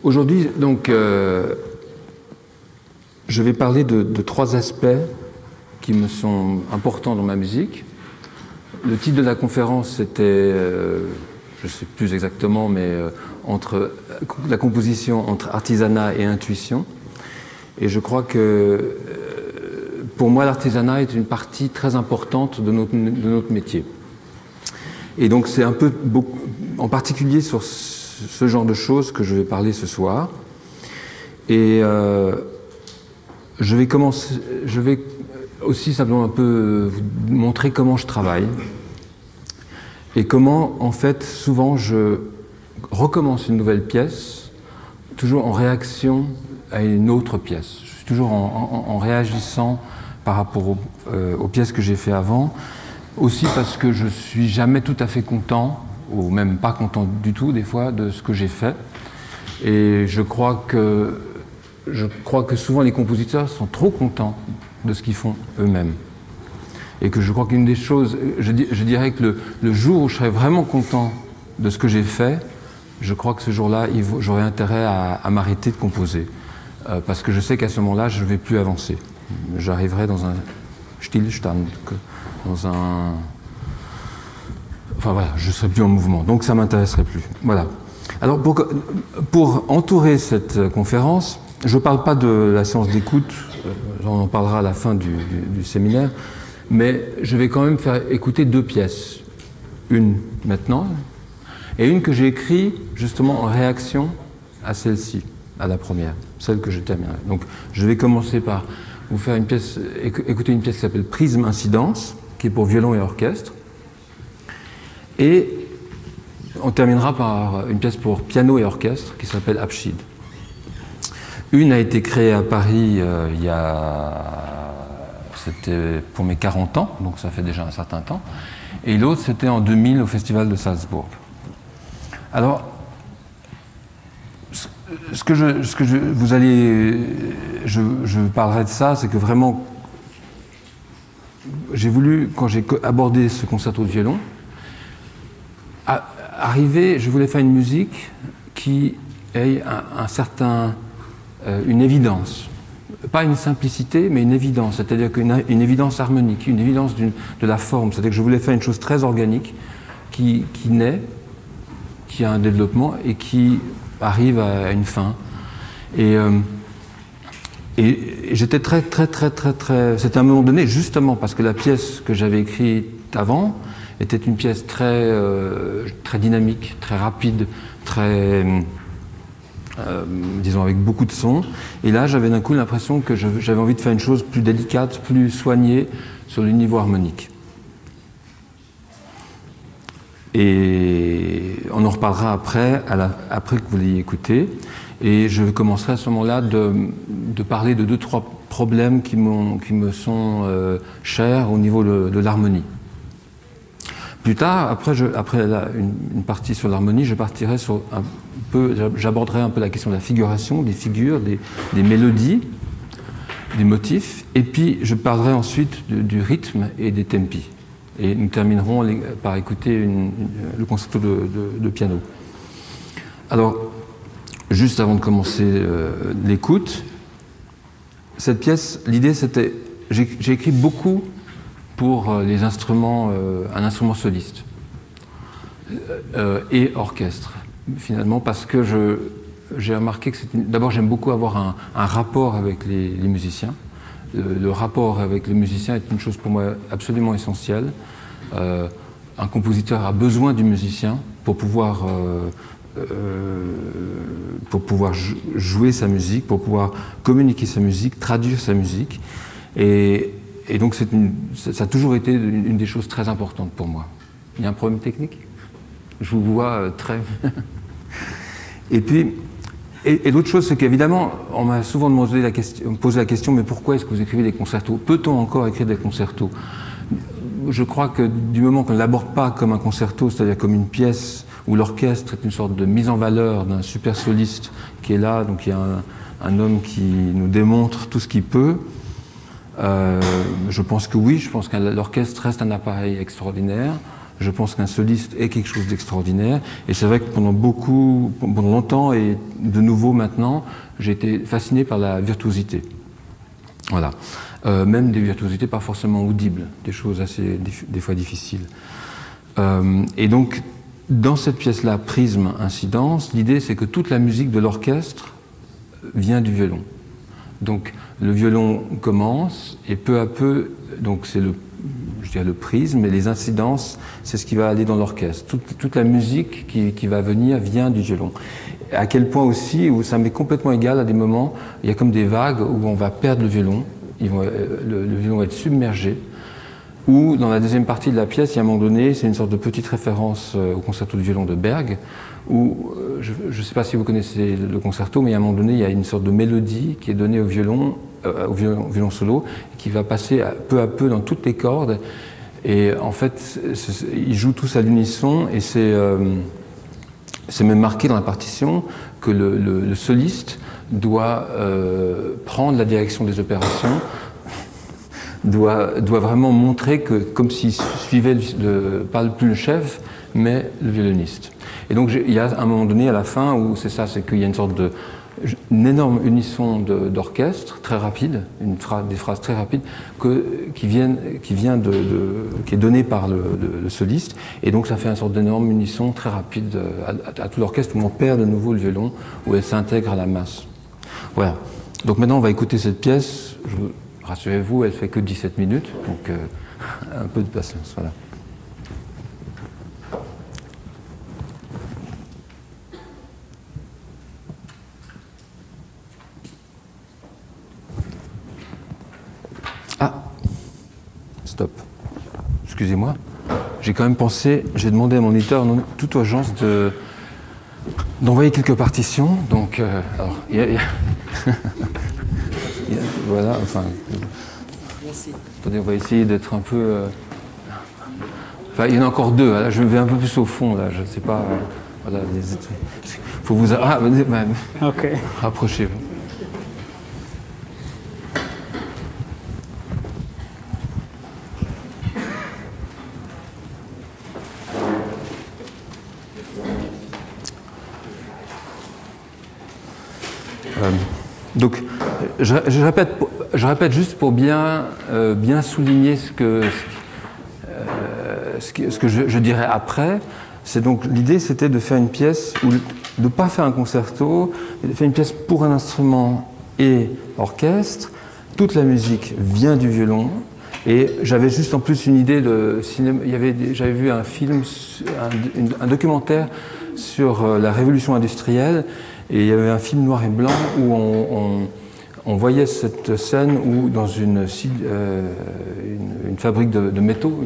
Aujourd'hui, donc, je vais parler de trois aspects qui me sont importants dans ma musique. Le titre de la conférence, c'était, je ne sais plus exactement, mais entre la composition entre artisanat et intuition. Et je crois que pour moi, l'artisanat est une partie très importante de notre métier. Et donc, c'est un peu, en particulier sur ce genre de choses que je vais parler ce soir. Et je vais aussi simplement un peu vous montrer comment je travaille et comment, en fait, souvent je recommence une nouvelle pièce, toujours en réaction à une autre pièce. Je suis toujours en réagissant par rapport aux pièces que j'ai fait avant, aussi parce que je suis jamais tout à fait content, ou même pas content du tout des fois, de ce que j'ai fait. Et je crois que souvent les compositeurs sont trop contents de ce qu'ils font eux-mêmes. Et que je crois qu'une des choses, je dirais que le jour où je serai vraiment content de ce que j'ai fait, je crois que ce jour-là, j'aurai intérêt à m'arrêter de composer. Parce que je sais qu'à ce moment-là, je ne vais plus avancer. J'arriverai dans un Stillstand, dans un... Enfin voilà, je ne serai plus en mouvement, donc ça ne m'intéresserait plus. Voilà. Alors pour entourer cette conférence, je ne parle pas de la séance d'écoute, on en parlera à la fin du séminaire, mais je vais quand même faire écouter deux pièces. Une maintenant, et une que j'ai écrite justement en réaction à celle-ci, à la première, celle que je terminerai. Donc je vais commencer par vous faire écouter une pièce qui s'appelle Prisme Incidence, qui est pour violon et orchestre. Et on terminera par une pièce pour piano et orchestre qui s'appelle Abschied. Une a été créée à Paris c'était pour mes 40 ans, donc ça fait déjà un certain temps. Et l'autre, c'était en 2000 au Festival de Salzbourg. Alors, je parlerai de ça, c'est que vraiment, j'ai voulu, quand j'ai abordé ce concerto de violon, je voulais faire une musique qui ait une évidence. Pas une simplicité, mais une évidence, c'est-à-dire une évidence harmonique, une évidence de la forme. C'est-à-dire que je voulais faire une chose très organique qui naît, qui a un développement et qui arrive à une fin. Et j'étais très... C'était à un moment donné, justement, parce que la pièce que j'avais écrite avant était une pièce très dynamique, très rapide, disons avec beaucoup de sons. Et là, j'avais d'un coup l'impression que j'avais envie de faire une chose plus délicate, plus soignée sur le niveau harmonique. Et on en reparlera après que vous l'ayez écouté. Et je commencerai à ce moment-là de parler de 2-3 problèmes qui me sont chers au niveau de l'harmonie. Plus tard, après une partie sur l'harmonie, je partirai sur j'aborderai un peu la question de la figuration, des figures, des mélodies, des motifs, et puis je parlerai ensuite du rythme et des tempi. Et nous terminerons par écouter le concerto de piano. Alors, juste avant de commencer l'écoute, cette pièce, l'idée c'était, j'ai écrit beaucoup pour les instruments, un instrument soliste et orchestre, finalement, parce que j'ai remarqué que d'abord j'aime beaucoup avoir un rapport avec les musiciens. Le rapport avec les musiciens est une chose pour moi absolument essentielle. Un compositeur a besoin du musicien pour pouvoir jouer sa musique, pour pouvoir communiquer sa musique, traduire sa musique. Et donc ça a toujours été une des choses très importantes pour moi. Il y a un problème technique ? Je vous vois très... Et puis, et l'autre chose, c'est qu'évidemment, on m'a souvent posé la question, mais pourquoi est-ce que vous écrivez des concertos ? Peut-on encore écrire des concertos ? Je crois que du moment qu'on ne l'aborde pas comme un concerto, c'est-à-dire comme une pièce où l'orchestre est une sorte de mise en valeur d'un super soliste qui est là, donc il y a un homme qui nous démontre tout ce qu'il peut, je pense que oui, je pense que l'orchestre reste un appareil extraordinaire. Je pense qu'un soliste est quelque chose d'extraordinaire. Et c'est vrai que pendant longtemps, et de nouveau maintenant, j'ai été fasciné par la virtuosité. Voilà. Même des virtuosités pas forcément audibles, des choses assez, des fois difficiles. Et donc, dans cette pièce-là, Prisme, Incidence, l'idée c'est que toute la musique de l'orchestre vient du violon. Donc, le violon commence et peu à peu, donc c'est le prisme, et les incidences, c'est ce qui va aller dans l'orchestre. Toute la musique qui va venir vient du violon. À quel point aussi, où ça m'est complètement égal, à des moments, il y a comme des vagues où on va perdre le violon, le violon va être submergé, ou dans la deuxième partie de la pièce, il y a un moment donné, c'est une sorte de petite référence au concerto du violon de Berg, où, je ne sais pas si vous connaissez le concerto, mais à un moment donné, il y a une sorte de mélodie qui est donnée au violon solo, qui va passer peu à peu dans toutes les cordes, et en fait, ils jouent tous à l'unisson, et c'est même marqué dans la partition que le soliste doit prendre la direction des opérations, doit vraiment montrer que, comme s'il suivait pas plus le chef, mais le violoniste. Et donc il y a un moment donné à la fin où c'est qu'il y a une sorte une énorme unisson d'orchestre très rapide, des phrases très rapides qui est donnée par le soliste, et donc ça fait une sorte d'énorme unisson très rapide à tout l'orchestre où on perd de nouveau le violon, où elle s'intègre à la masse. Voilà. Donc maintenant on va écouter cette pièce. Rassurez-vous, elle fait que 17 minutes, donc un peu de patience. Voilà. Ah, stop. Excusez-moi. J'ai quand même pensé, j'ai demandé à mon éditeur, en toute urgence, d'envoyer quelques partitions. Donc, alors, voilà, enfin. Merci. Attendez, on va essayer d'être un peu. Enfin, il y en a encore deux. Là, je vais un peu plus au fond. Là, je ne sais pas. Voilà, faut vous. Ah, Ok. Rapprochez-vous. Donc, je répète juste pour bien souligner ce que je dirais après. C'est donc l'idée, c'était de faire une pièce, ou de ne pas faire un concerto, mais de faire une pièce pour un instrument et orchestre. Toute la musique vient du violon. Et j'avais juste en plus une idée de cinéma. J'avais vu un film, un documentaire sur la révolution industrielle. Et il y avait un film noir et blanc où on voyait cette scène où dans une fabrique de métaux,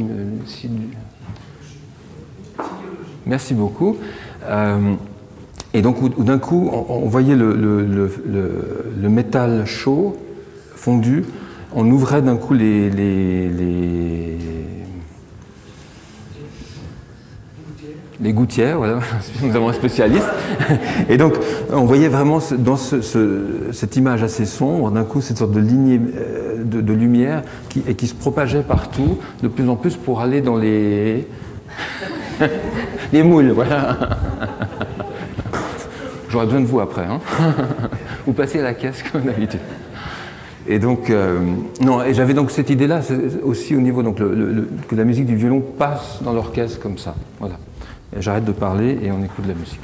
merci beaucoup. Et donc où d'un coup on voyait le métal chaud, fondu, on ouvrait d'un coup les gouttières, voilà, nous avons un spécialiste. Et donc, on voyait vraiment dans cette image assez sombre, d'un coup, cette sorte de lignée de lumière qui se propageait partout, de plus en plus pour aller dans les moules, voilà. J'aurais besoin de vous après, hein. Vous passez à la caisse comme d'habitude. Et donc, non, et j'avais donc cette idée-là, aussi au niveau, donc, que la musique du violon passe dans l'orchestre comme ça, voilà. J'arrête de parler et on écoute de la musique.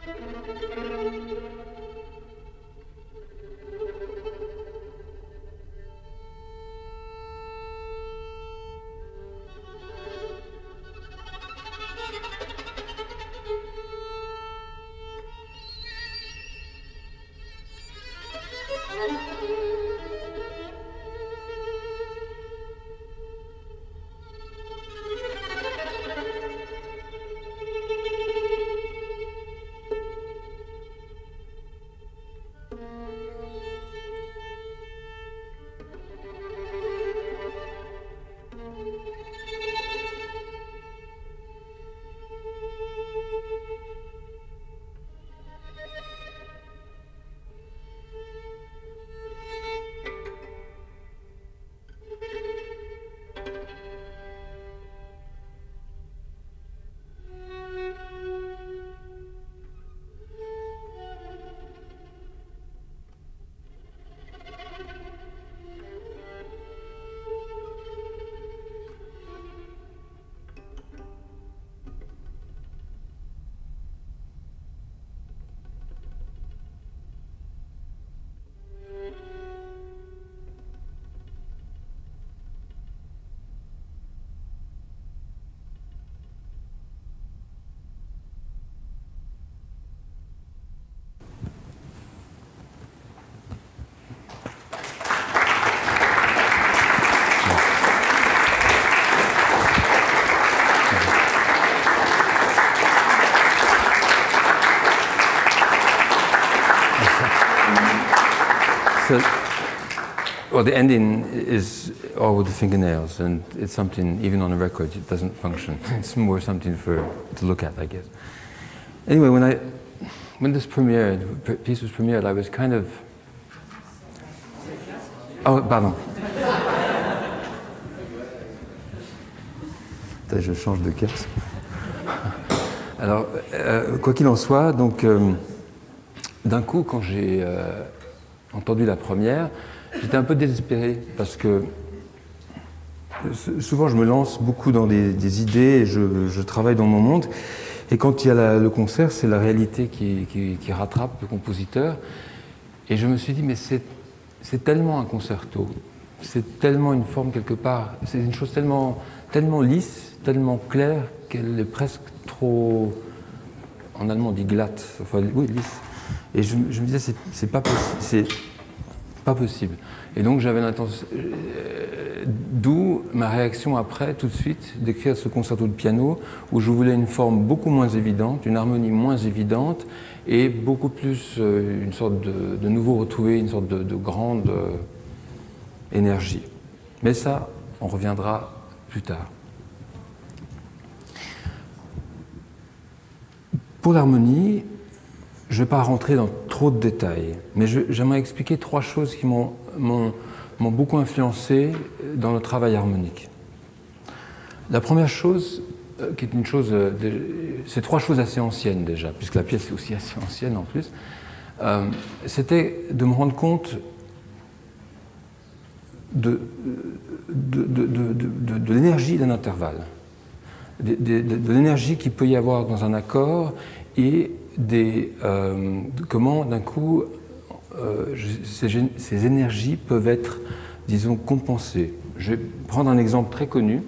So, well, the ending is all with the fingernails, and it's something, even on a record, it doesn't function. It's more something to look at, I guess. Anyway, when this piece was premiered, I was kind of... Oh, pardon. Je change de casque. Alors, quoi qu'il en soit, donc, d'un coup, quand j'ai entendu la première, j'étais un peu désespéré parce que souvent je me lance beaucoup dans des idées et je travaille dans mon monde. Et quand il y a le concert, c'est la réalité qui rattrape le compositeur. Et je me suis dit, mais c'est tellement un concerto, c'est tellement une forme quelque part, c'est une chose tellement lisse, tellement claire qu'elle est presque trop, en allemand on dit glatte, enfin oui, lisse. Et je me disais, c'est pas possible. Et donc j'avais l'intention, d'où ma réaction après, tout de suite, d'écrire ce concerto de piano où je voulais une forme beaucoup moins évidente, une harmonie moins évidente et beaucoup plus une sorte de nouveau retrouver, une sorte de grande énergie. Mais ça, on reviendra plus tard. Pour l'harmonie, je ne vais pas rentrer dans trop de détails, mais j'aimerais expliquer trois choses qui m'ont beaucoup influencé dans le travail harmonique. La première chose, qui est une chose, c'est trois choses assez anciennes déjà, puisque la pièce est aussi assez ancienne en plus, c'était de me rendre compte de l'énergie d'un intervalle, de l'énergie qu'il peut y avoir dans un accord et comment d'un coup ces énergies peuvent être, disons, compensées. Je vais prendre un exemple très connu.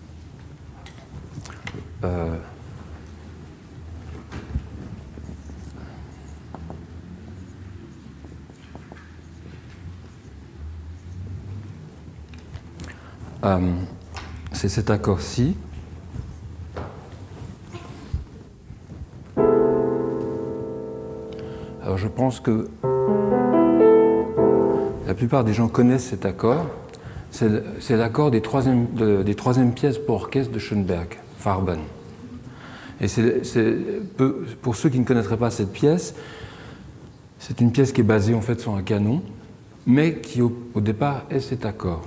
C'est cet accord-ci. Alors je pense que la plupart des gens connaissent cet accord. C'est l'accord des troisièmes pièces pour orchestre de Schoenberg, Farben. Et pour ceux qui ne connaîtraient pas cette pièce, c'est une pièce qui est basée en fait sur un canon, mais qui au départ est cet accord.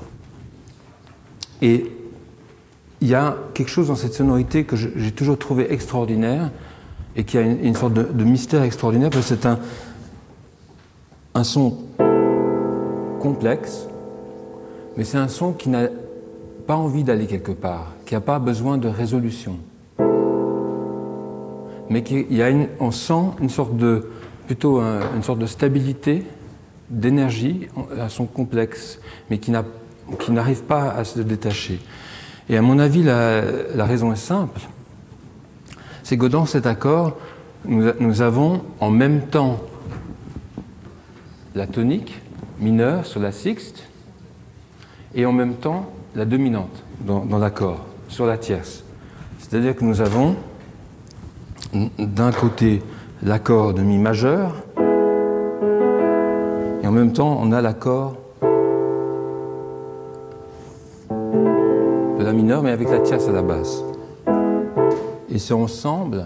Et il y a quelque chose dans cette sonorité que j'ai toujours trouvé extraordinaire et qui a une sorte de mystère extraordinaire, parce que c'est un son complexe, mais c'est un son qui n'a pas envie d'aller quelque part, qui n'a pas besoin de résolution, mais on sent une sorte de, plutôt une sorte de stabilité, d'énergie à son complexe, mais qui n'arrive pas à se détacher. Et à mon avis, la raison est simple. C'est que dans cet accord, nous avons en même temps la tonique mineure sur la sixte et en même temps la dominante dans l'accord, sur la tierce. C'est-à-dire que nous avons d'un côté l'accord de mi majeur et en même temps on a l'accord de la mineure mais avec la tierce à la basse. Et c'est ensemble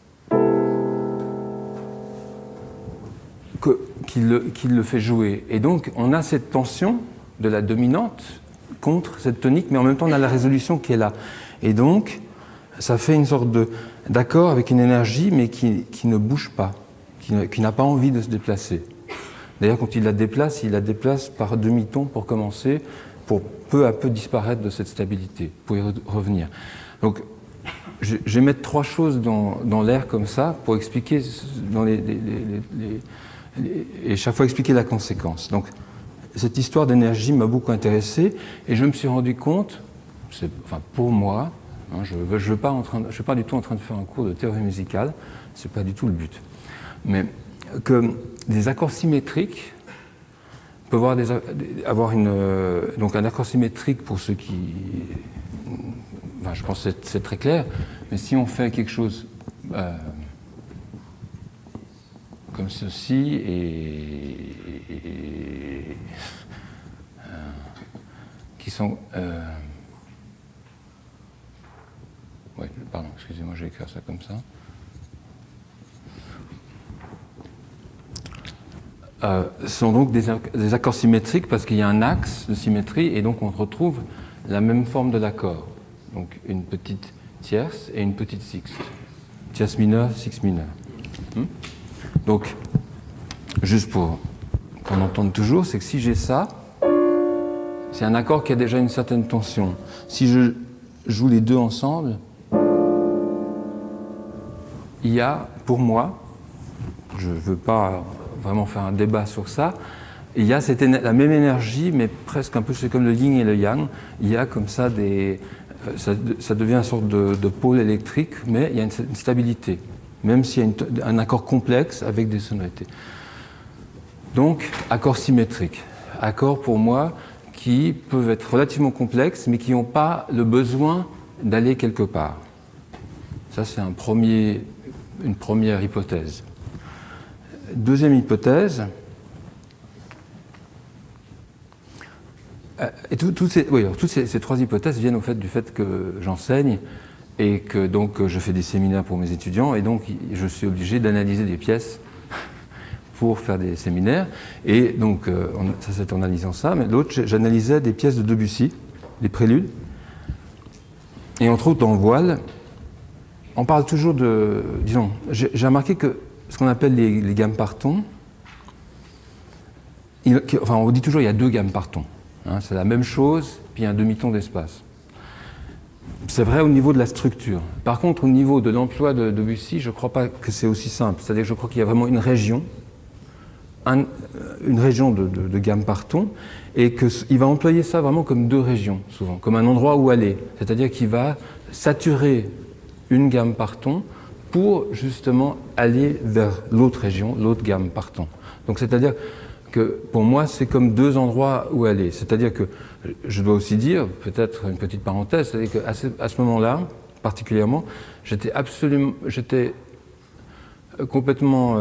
qu'il le fait jouer. Et donc on a cette tension de la dominante contre cette tonique, mais en même temps on a la résolution qui est là. Et donc ça fait une sorte d'accord avec une énergie, mais qui ne bouge pas, qui n'a pas envie de se déplacer. D'ailleurs, quand il la déplace par demi-ton pour commencer, pour peu à peu disparaître de cette stabilité, pour y revenir. Donc, je vais mettre trois choses dans l'air comme ça, pour expliquer, et chaque fois expliquer la conséquence. Donc, cette histoire d'énergie m'a beaucoup intéressé, et je me suis rendu compte, pour moi, je ne suis pas du tout en train de faire un cours de théorie musicale, ce n'est pas du tout le but. Mais que des accords symétriques peuvent avoir donc un accord symétrique pour ceux qui... je pense que c'est très clair, mais si on fait quelque chose comme ceci qui sont... pardon, excusez-moi, je vais écrire ça comme ça. Sont donc des accords symétriques parce qu'il y a un axe de symétrie et donc on retrouve la même forme de l'accord. Donc une petite tierce et une petite sixte. Tierce mineure, sixte mineure. Donc, juste pour qu'on entende toujours, c'est que si j'ai ça, c'est un accord qui a déjà une certaine tension. Si je joue les deux ensemble, il y a, pour moi, je ne veux pas vraiment faire un débat sur ça, il y a la même énergie, mais presque un peu, c'est comme le yin et le yang, il y a comme ça ça devient une sorte de pôle électrique, mais il y a une stabilité, même s'il y a un accord complexe avec des sonorités. Donc, accords symétriques. Accords, pour moi, qui peuvent être relativement complexes, mais qui n'ont pas le besoin d'aller quelque part. Ça, c'est une première hypothèse. Deuxième hypothèse, et toutes ces trois hypothèses viennent du fait que j'enseigne et que donc je fais des séminaires pour mes étudiants et donc je suis obligé d'analyser des pièces pour faire des séminaires. Et donc, ça c'est en analysant ça, mais l'autre, j'analysais des pièces de Debussy, des préludes, et entre autres dans Voile, on parle toujours disons, j'ai remarqué que ce qu'on appelle les gammes par ton, on dit toujours qu'il y a deux gammes par ton. C'est la même chose, puis il y a un demi-ton d'espace. C'est vrai au niveau de la structure. Par contre, au niveau de l'emploi de Debussy, je ne crois pas que c'est aussi simple. C'est-à-dire que je crois qu'il y a vraiment une région de gamme par ton, et qu'il va employer ça vraiment comme deux régions, souvent, comme un endroit où aller. C'est-à-dire qu'il va saturer une gamme par ton pour justement aller vers l'autre région, l'autre gamme par ton. Donc c'est-à-dire que pour moi, c'est comme deux endroits où aller. C'est-à-dire que je dois aussi dire, peut-être une petite parenthèse, c'est-à-dire qu'à ce moment-là, particulièrement, j'étais complètement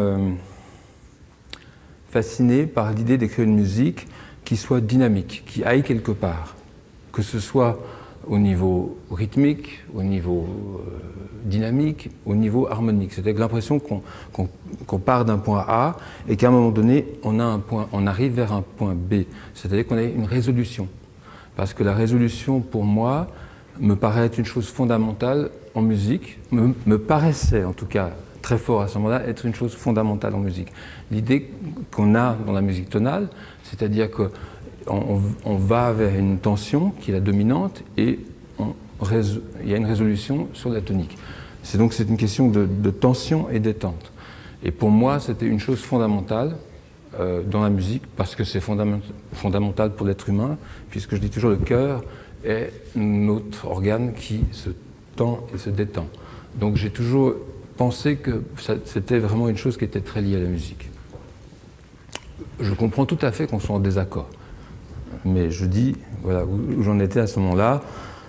fasciné par l'idée d'écrire une musique qui soit dynamique, qui aille quelque part, que ce soit au niveau rythmique, au niveau dynamique, au niveau harmonique. C'est-à-dire l'impression qu'on part d'un point A et qu'à un moment donné, on arrive vers un point B. C'est-à-dire qu'on a une résolution. Parce que la résolution, pour moi, me paraît être une chose fondamentale en musique, me paraissait en tout cas très fort à ce moment-là, être une chose fondamentale en musique. L'idée qu'on a dans la musique tonale, c'est-à-dire qu'on va vers une tension qui est la dominante et il y a une résolution sur la tonique. C'est une question de tension et détente. Et pour moi, c'était une chose fondamentale dans la musique, parce que c'est fondamental pour l'être humain, puisque je dis toujours le cœur est notre organe qui se tend et se détend. Donc j'ai toujours pensé que c'était vraiment une chose qui était très liée à la musique. Je comprends tout à fait qu'on soit en désaccord, mais je dis, voilà, où j'en étais à ce moment-là.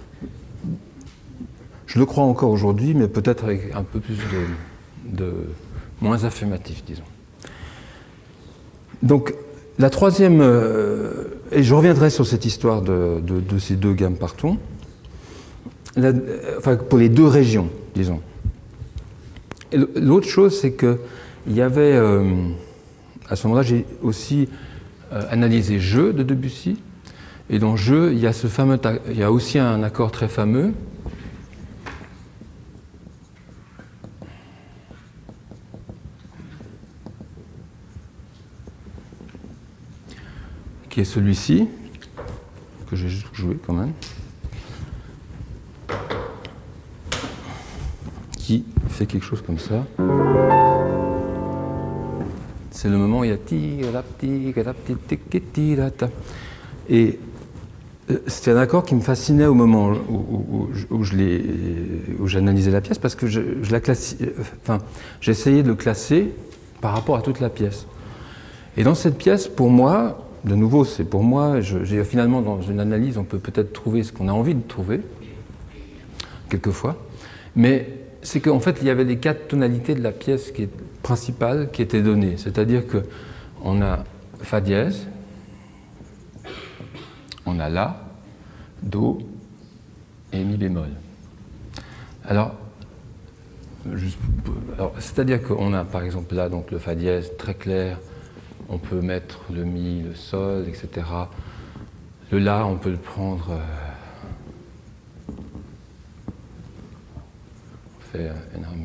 Je le crois encore aujourd'hui, mais peut-être avec un peu plus moins affirmatif, disons. Donc, la troisième, et je reviendrai sur cette histoire de ces deux gammes partons, pour les deux régions, disons. Et l'autre chose, c'est qu'il y avait, à ce moment-là, j'ai aussi analysé Jeu de Debussy, et dans Jeu, il y a aussi un accord très fameux, qui est celui-ci, que j'ai juste joué quand même, qui fait quelque chose comme ça. C'est le moment où il y a et c'était un accord qui me fascinait au moment où j'analysais la pièce, parce que j'essayais de le classer par rapport à toute la pièce. Et dans cette pièce, pour moi, de nouveau, c'est pour moi, finalement, dans une analyse, on peut peut-être trouver ce qu'on a envie de trouver, quelquefois, mais c'est qu'en fait, il y avait les 4 tonalités de la pièce principale qui étaient données. C'est-à-dire qu'on a Fa dièse, on a La, Do et Mi bémol. Alors c'est-à-dire qu'on a, par exemple, là, donc le Fa dièse très clair. On peut mettre le Mi, le Sol, etc. Le La, on peut le prendre... on fait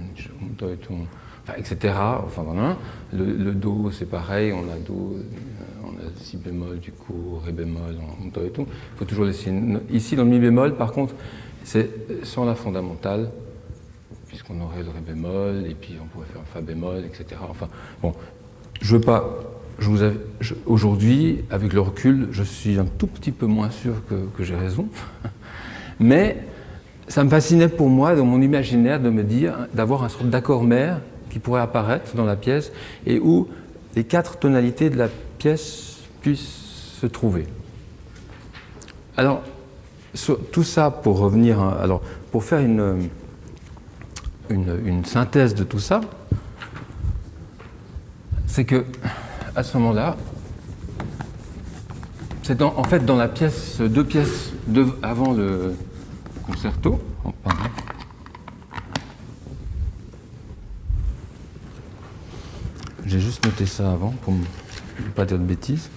etc. Enfin, voilà. Le Do, c'est pareil. On a Do, on a Si bémol, du coup, Ré bémol, Do et tout. Il faut toujours laisser... Ici, dans le Mi bémol, par contre, c'est sans la fondamentale, puisqu'on aurait le Ré bémol, et puis on pourrait faire un Fa bémol, etc. Enfin, bon, je veux pas... Aujourd'hui, avec le recul, je suis un tout petit peu moins sûr que j'ai raison. Mais ça me fascinait pour moi, dans mon imaginaire, de me dire, d'avoir un sorte d'accord mère qui pourrait apparaître dans la pièce et où les 4 tonalités de la pièce puissent se trouver. Alors, tout ça pour revenir, pour faire une synthèse de tout ça, c'est que à ce moment-là, c'est en fait dans la pièce, 2 pièces avant le concerto. Oh, pardon. J'ai juste noté ça avant pour ne pas dire de bêtises.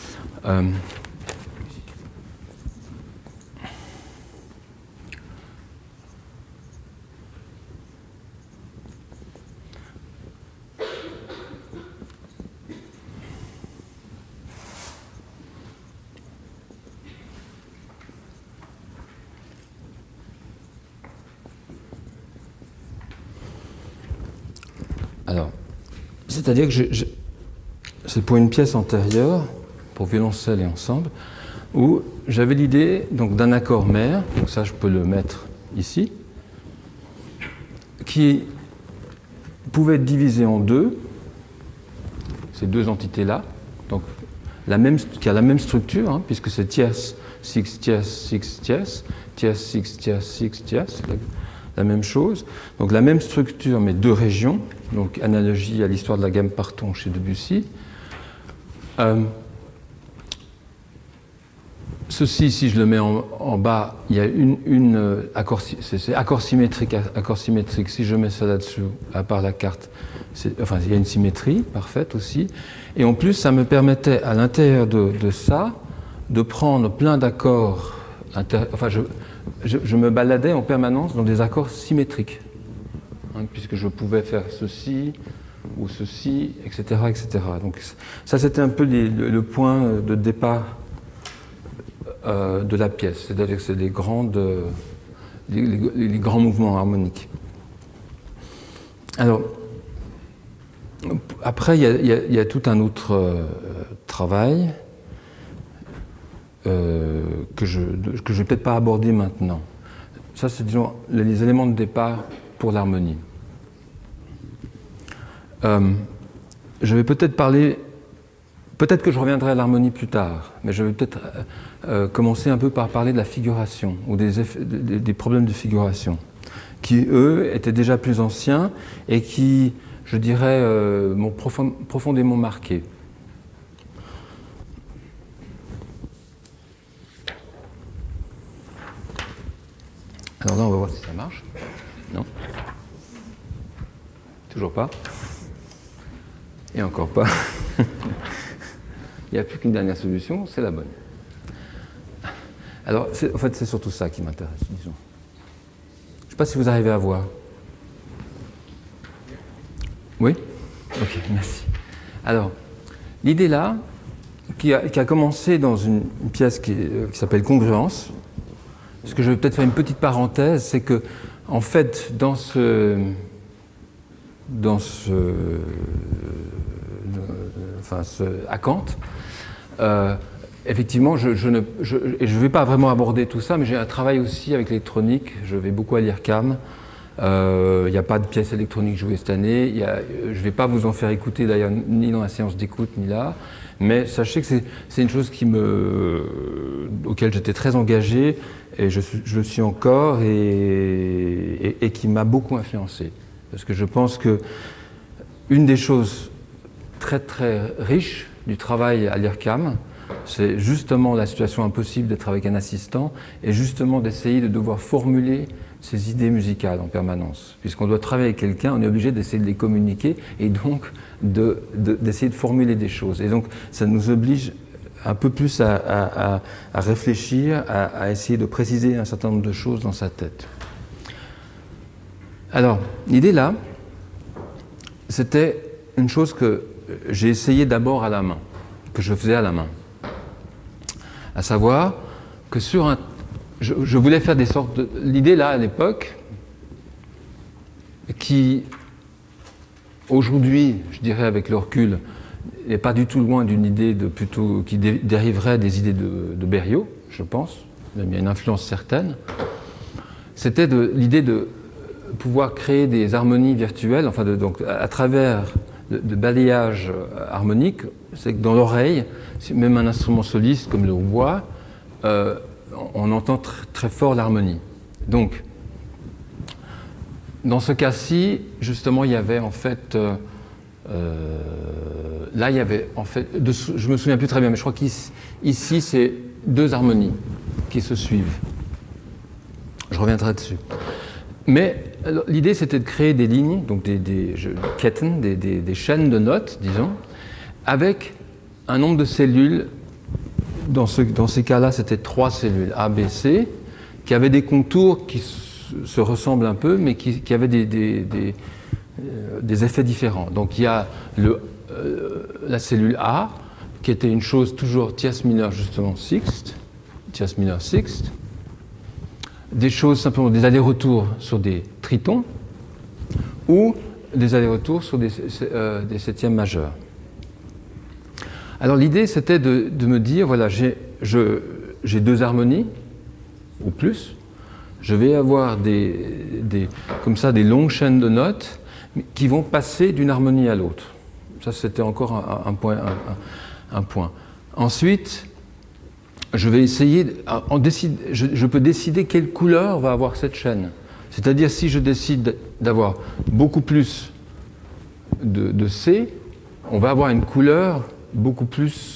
Alors, c'est-à-dire que c'est pour une pièce antérieure, pour violoncelle et ensemble, où j'avais l'idée d'un accord mère, donc ça je peux le mettre ici, qui pouvait être divisé en 2, ces 2 entités-là, donc qui a la même structure, hein, puisque c'est tierce, six, tierce, six, tierce, tierce, six, tierce, six, tierce, la même chose. Donc la même structure, mais 2 régions, donc analogie à l'histoire de la gamme Parton chez Debussy. Ceci, si je le mets en bas, il y a c'est accord symétrique, accord symétrique. Si je mets ça là-dessus, à part la carte, il y a une symétrie parfaite aussi. Et en plus, ça me permettait, à l'intérieur de ça, de prendre plein d'accords. Je me baladais en permanence dans des accords symétriques, hein, puisque je pouvais faire ceci ou ceci, etc., etc. Donc ça, c'était un peu le point de départ de la pièce, c'est-à-dire que c'est les grands mouvements harmoniques. Alors, après, il y a tout un autre travail que je ne vais peut-être pas aborder maintenant. Ça, c'est, disons, les éléments de départ pour l'harmonie. Je vais peut-être parler, peut-être que je reviendrai à l'harmonie plus tard, mais je vais peut-être commencer un peu par parler de la figuration, ou des problèmes de figuration, qui, eux, étaient déjà plus anciens et qui, je dirais, m'ont profondément marqué. Alors là, on va voir si ça marche. Non? Toujours pas. Et encore pas. Il n'y a plus qu'une dernière solution, c'est la bonne. Alors, en fait, c'est surtout ça qui m'intéresse, disons. Je ne sais pas si vous arrivez à voir. Oui? Ok, merci. Alors, l'idée là, qui a commencé dans une pièce qui s'appelle Congruence. Ce que je vais peut-être faire une petite parenthèse, c'est que, en fait, à Kant, effectivement, je ne vais pas vraiment aborder tout ça, mais j'ai un travail aussi avec l'électronique. Je vais beaucoup à l'IRCAM. Il n'y a pas de pièce électronique jouée cette année. Je ne vais pas vous en faire écouter d'ailleurs ni dans la séance d'écoute ni là. Mais sachez que c'est une chose auquel j'étais très engagé et je le suis encore et qui m'a beaucoup influencé. Parce que je pense que une des choses très très riches du travail à l'IRCAM, c'est justement la situation impossible d'être avec un assistant et justement d'essayer de devoir formuler ses idées musicales en permanence. Puisqu'on doit travailler avec quelqu'un, on est obligé d'essayer de les communiquer et donc d'essayer de formuler des choses. Et donc ça nous oblige un peu plus à réfléchir, à essayer de préciser un certain nombre de choses dans sa tête. Alors, l'idée là, c'était une chose que j'ai essayé d'abord à la main, que je faisais à la main. À savoir que je voulais faire des sortes de... L'idée là, à l'époque, qui, aujourd'hui, je dirais avec le recul, n'est pas du tout loin d'une idée qui dériverait des idées de Berriot, je pense, il y a une influence certaine, c'était l'idée de pouvoir créer des harmonies virtuelles, enfin donc à travers de balayage harmonique, c'est que dans l'oreille, même un instrument soliste comme le hautbois, on entend très fort l'harmonie. Donc, dans ce cas-ci, justement, il y avait en fait... là, il y avait en fait... je me souviens plus très bien, mais je crois qu'ici, c'est deux harmonies qui se suivent. Je reviendrai dessus. Mais l'idée, c'était de créer des lignes, donc des ketten, des chaînes de notes, disons, avec un nombre de cellules. Dans ces cas-là, c'était 3 cellules A, B, C, qui avaient des contours qui se ressemblent un peu, mais qui avaient des effets différents. Donc il y a la cellule A, qui était une chose toujours tierce mineure, justement sixte, tierce mineure sixte, des choses simplement des allers-retours sur des tritons, ou des allers-retours sur des septièmes majeurs. Alors l'idée, c'était de me dire, voilà, j'ai 2 harmonies, ou plus, je vais avoir comme ça des longues chaînes de notes qui vont passer d'une harmonie à l'autre. Ça, c'était encore un point. Ensuite, je vais essayer, je peux décider quelle couleur va avoir cette chaîne. C'est-à-dire, si je décide d'avoir beaucoup plus de C, on va avoir une couleur beaucoup plus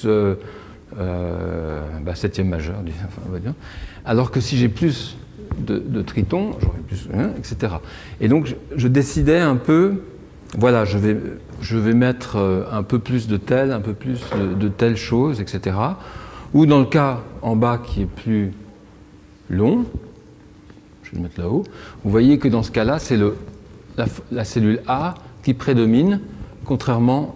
septième majeur, on va dire. Alors que si j'ai plus de tritons, j'aurai plus, etc. Et donc je décidais un peu, voilà, je vais mettre un peu plus de telle, un peu plus de telle chose, etc. Ou dans le cas en bas qui est plus long, je vais le mettre là-haut, vous voyez que dans ce cas-là, c'est la cellule A qui prédomine, contrairement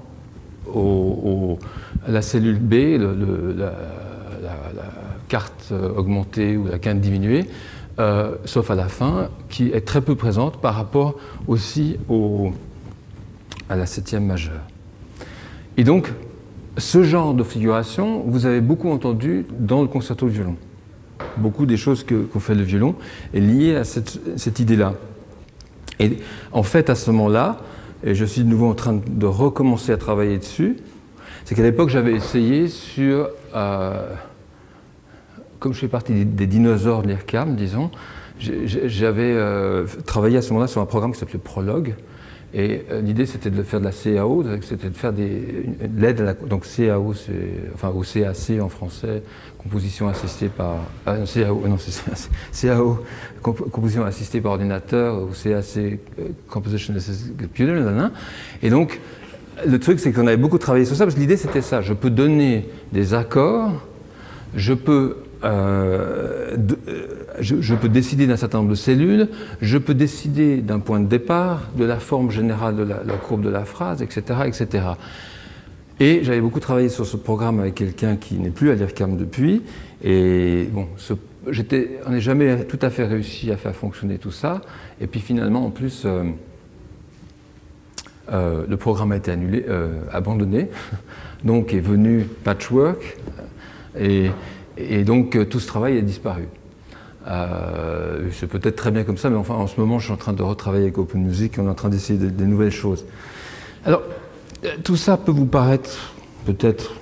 à la cellule B, la carte augmentée ou la quinte diminuée, sauf à la fin, qui est très peu présente par rapport aussi à la 7e majeure. Et donc, ce genre de figuration, vous avez beaucoup entendu dans le concerto de violon. Beaucoup des choses qu'on fait le violon est liées à cette idée-là. Et en fait, à ce moment-là, et je suis de nouveau en train de recommencer à travailler dessus, c'est qu'à l'époque, j'avais essayé sur, comme je fais partie des dinosaures de l'IRCAM, disons, j'avais travaillé à ce moment-là sur un programme qui s'appelait Prologue, et l'idée c'était de faire de la CAO, c'était de faire l'aide à la... Donc CAO, au CAC en français, composition assistée par... CAO, composition assistée par ordinateur, ou CAC, Composition Assisted Computer, et donc le truc c'est qu'on avait beaucoup travaillé sur ça, parce que l'idée c'était ça, je peux donner des accords, je peux décider d'un certain nombre de cellules, je peux décider d'un point de départ, de la forme générale de la courbe de la phrase, etc., etc. Et j'avais beaucoup travaillé sur ce programme avec quelqu'un qui n'est plus à l'IRCAM depuis, et bon, on n'a jamais tout à fait réussi à faire fonctionner tout ça, et puis finalement, en plus, le programme a été annulé, abandonné, donc est venu Patchwork, et donc tout ce travail a disparu. C'est peut-être très bien comme ça, mais enfin en ce moment je suis en train de retravailler avec Open Music, on est en train d'essayer des nouvelles choses. Alors, tout ça peut vous paraître peut-être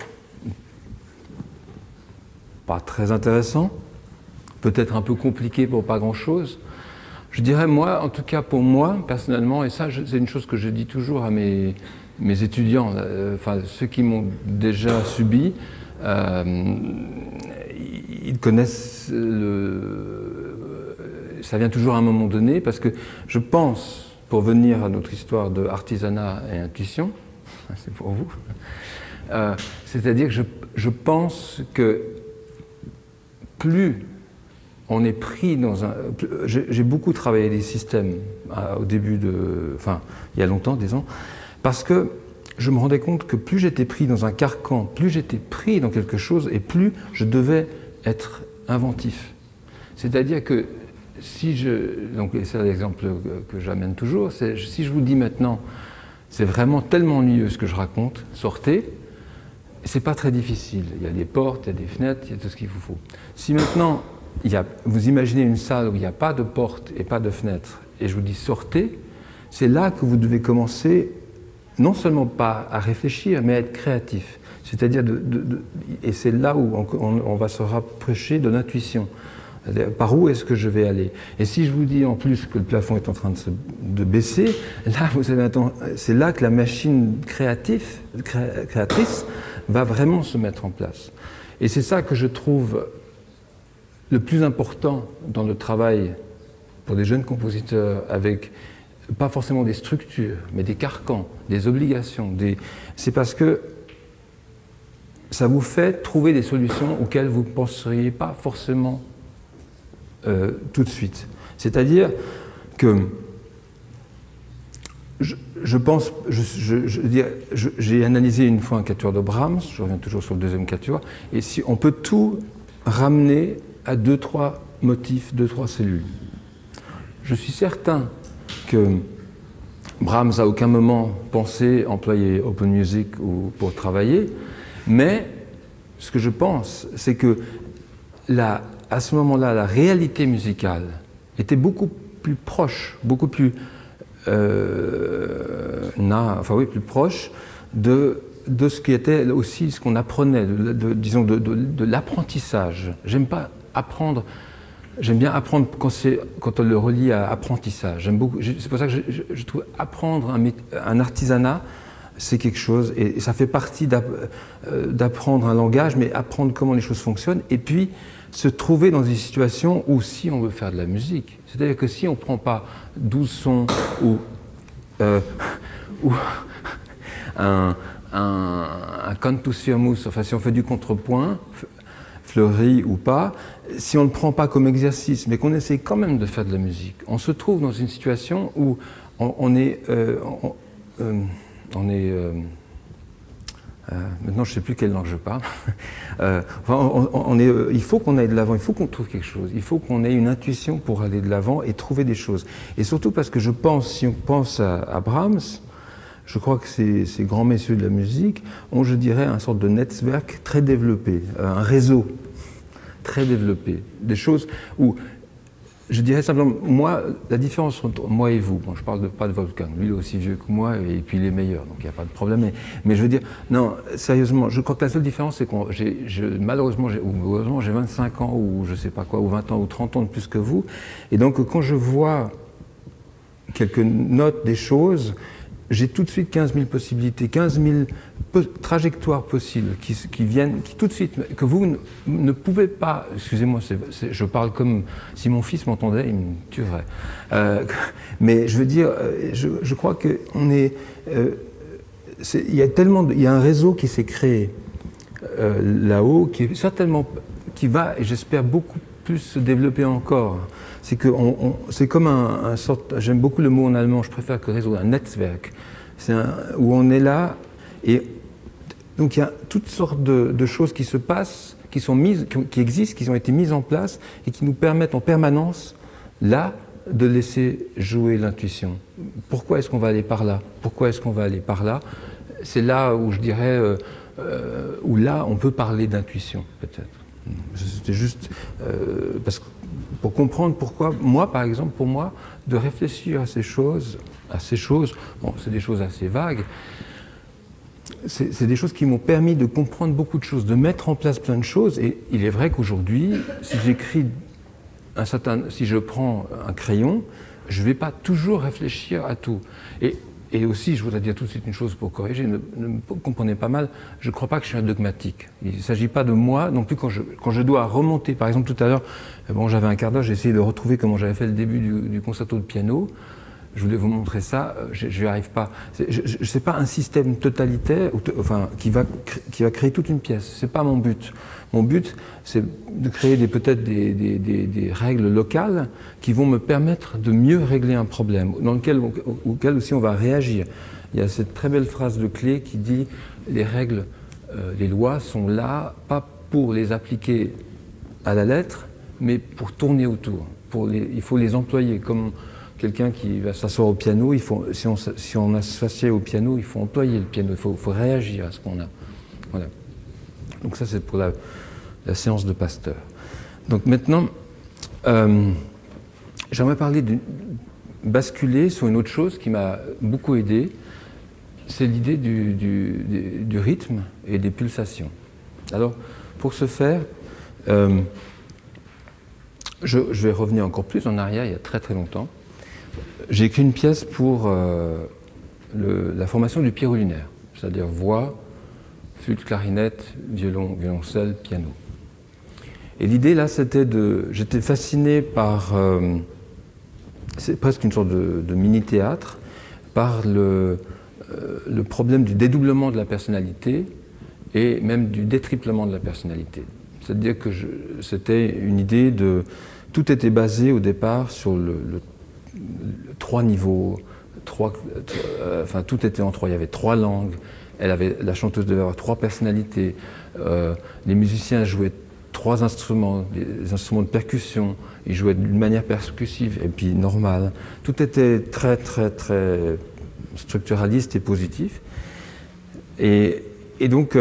pas très intéressant, peut-être un peu compliqué pour pas grand-chose. Je dirais moi, en tout cas pour moi, personnellement, et ça c'est une chose que je dis toujours à mes étudiants, enfin ceux qui m'ont déjà subi, ils connaissent ça vient toujours à un moment donné, parce que je pense, pour venir à notre histoire de artisanat et intuition, c'est pour vous, c'est-à-dire que je pense que plus on est pris dans un... J'ai beaucoup travaillé des systèmes au début enfin, il y a longtemps, disons, parce que je me rendais compte que plus j'étais pris dans un carcan, plus j'étais pris dans quelque chose, et plus je devais être inventif. C'est-à-dire que donc c'est l'exemple que j'amène toujours, c'est si je vous dis maintenant, c'est vraiment tellement ennuyeux ce que je raconte, sortez, c'est pas très difficile. Il y a des portes, il y a des fenêtres, il y a tout ce qu'il vous faut. Si maintenant, vous imaginez une salle où il n'y a pas de porte et pas de fenêtre, et je vous dis sortez, c'est là que vous devez commencer, non seulement pas à réfléchir, mais à être créatif. C'est-à-dire, et c'est là où on va se rapprocher de l'intuition. Par où est-ce que je vais aller? Et si je vous dis en plus que le plafond est en train de baisser, là, c'est là que la machine créatrice va vraiment se mettre en place. Et c'est ça que je trouve le plus important dans le travail pour des jeunes compositeurs, avec pas forcément des structures, mais des carcans, des obligations. C'est parce que ça vous fait trouver des solutions auxquelles vous ne penseriez pas forcément tout de suite. C'est-à-dire que j'ai analysé une fois un quatuor de Brahms, je reviens toujours sur le deuxième quatuor, et si on peut tout ramener à 2-3 motifs, 2-3 cellules. Je suis certain que Brahms à aucun moment pensé employer Open Music pour travailler, mais ce que je pense, c'est que à ce moment-là, la réalité musicale était beaucoup plus proche, beaucoup plus plus proche de ce qui était aussi ce qu'on apprenait, disons de l'apprentissage. J'aime pas apprendre. J'aime bien apprendre quand on le relie à apprentissage. C'est pour ça que je trouve apprendre un artisanat, c'est quelque chose, et ça fait partie d'apprendre un langage, mais apprendre comment les choses fonctionnent, et puis se trouver dans une situation où si on veut faire de la musique, c'est-à-dire que si on ne prend pas 12 sons ou un cantus firmus, enfin si on fait du contrepoint, fleuri ou pas, si on ne le prend pas comme exercice, mais qu'on essaie quand même de faire de la musique, on se trouve dans une situation où on est maintenant je ne sais plus quelle langue je parle, il faut qu'on aille de l'avant, il faut qu'on trouve quelque chose, il faut qu'on ait une intuition pour aller de l'avant et trouver des choses. Et surtout parce que je pense, si on pense à Brahms, je crois que ces grands messieurs de la musique ont, je dirais, un sorte de network très développé, un réseau très développé. Des choses où, je dirais simplement, moi, la différence entre moi et vous, bon, je parle pas de Wolfgang, lui il est aussi vieux que moi et puis il est meilleur, donc il n'y a pas de problème. Mais je veux dire, non, sérieusement, je crois que la seule différence, c'est que malheureusement, heureusement, j'ai 25 ans ou je sais pas quoi, ou 20 ans ou 30 ans de plus que vous. Et donc, quand je vois quelques notes des choses, j'ai tout de suite 15 000 possibilités, 15 000 trajectoires possibles qui viennent, qui tout de suite, que vous ne pouvez pas, excusez-moi, je parle comme si mon fils m'entendait, il me tuerait. Mais je veux dire, je crois qu'on est, il y a un réseau qui s'est créé là-haut, qui est certainement, qui va, et j'espère beaucoup plus se développer encore. C'est comme un sorte, j'aime beaucoup le mot en allemand, je préfère que réseau, un Netzwerk, où on est là, et donc il y a toutes sortes de choses qui se passent, qui existent, qui ont été mises en place, et qui nous permettent en permanence, là, de laisser jouer l'intuition. Pourquoi est-ce qu'on va aller par là? Pourquoi est-ce qu'on va aller par là? C'est là où je dirais, où là on peut parler d'intuition, peut-être. C'était juste pour comprendre pourquoi, moi par exemple, pour moi, de réfléchir à ces choses, bon, c'est des choses assez vagues, c'est des choses qui m'ont permis de comprendre beaucoup de choses, de mettre en place plein de choses. Et il est vrai qu'aujourd'hui, si j'écris si je prends un crayon, je ne vais pas toujours réfléchir à tout. Et aussi, je voudrais dire tout de suite une chose pour corriger, ne me comprenez pas mal, je ne crois pas que je suis un dogmatique. Il ne s'agit pas de moi, non plus quand je dois remonter. Par exemple, tout à l'heure, bon, j'avais un quart d'heure, j'ai essayé de retrouver comment j'avais fait le début du concerto de piano. Je voulais vous montrer ça, je n'y arrive pas. C'est pas un système totalitaire, qui va créer toute une pièce. C'est pas mon but. Mon but, c'est de créer peut-être des règles locales qui vont me permettre de mieux régler un problème, auquel aussi on va réagir. Il y a cette très belle phrase de Clé qui dit les règles, les lois sont là, pas pour les appliquer à la lettre, mais pour tourner autour. Il faut les employer comme quelqu'un qui va s'asseoir au piano, si on s'assied au piano, il faut employer le piano, il faut réagir à ce qu'on a. Voilà. Donc ça, c'est pour la séance de Pasteur. Donc maintenant, j'aimerais basculer sur une autre chose qui m'a beaucoup aidé, c'est l'idée du rythme et des pulsations. Alors, pour ce faire, je vais revenir encore plus en arrière, il y a très très longtemps. J'ai écrit une pièce pour la formation du pyrolunaire, c'est-à-dire voix, flûte, clarinette, violon, violoncelle, piano. Et l'idée là, j'étais fasciné par, c'est presque une sorte de mini-théâtre, par le problème du dédoublement de la personnalité et même du détriplement de la personnalité. C'est-à-dire que c'était une idée tout était basé au départ sur trois niveaux, tout était en trois. Il y avait trois langues. La chanteuse devait avoir trois personnalités. Les musiciens jouaient trois instruments, des instruments de percussion. Ils jouaient d'une manière percussive et puis normale. Tout était très, très, très structuraliste et positif. Et donc,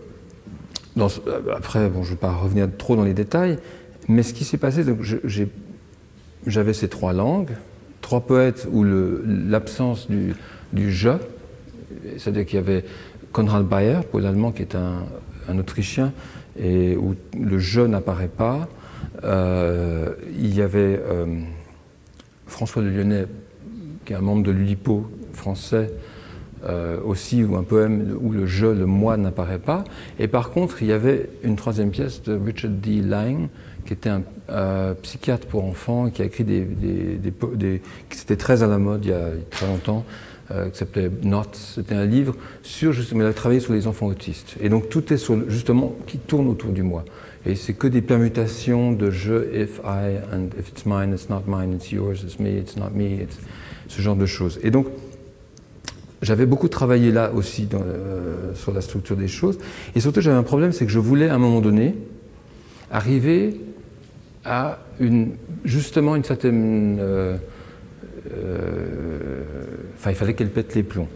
après, bon, je ne vais pas revenir trop dans les détails, mais ce qui s'est passé, donc j'avais ces trois langues, trois poètes où l'absence du je, c'est-à-dire qu'il y avait Konrad Bayer, pour l'allemand, qui est un Autrichien, et où le je n'apparaît pas. Il y avait François de Lyonnais, qui est un membre de l'Ulipo français, aussi, ou un poème où le je, le moi n'apparaît pas. Et par contre, il y avait une troisième pièce de Richard D. Lang, qui était un psychiatre pour enfants, qui a écrit qui c'était très à la mode il y a très longtemps, qui s'appelait Not. C'était un livre il a travaillé sur les enfants autistes. Et donc tout est justement qui tourne autour du moi. Et c'est que des permutations de je, if I, and if it's mine, it's not mine, it's yours, it's me, it's not me, ce genre de choses. Et donc j'avais beaucoup travaillé là aussi sur la structure des choses. Et surtout j'avais un problème, c'est que je voulais à un moment donné arriver à justement une certaine... il fallait qu'elle pète les plombs.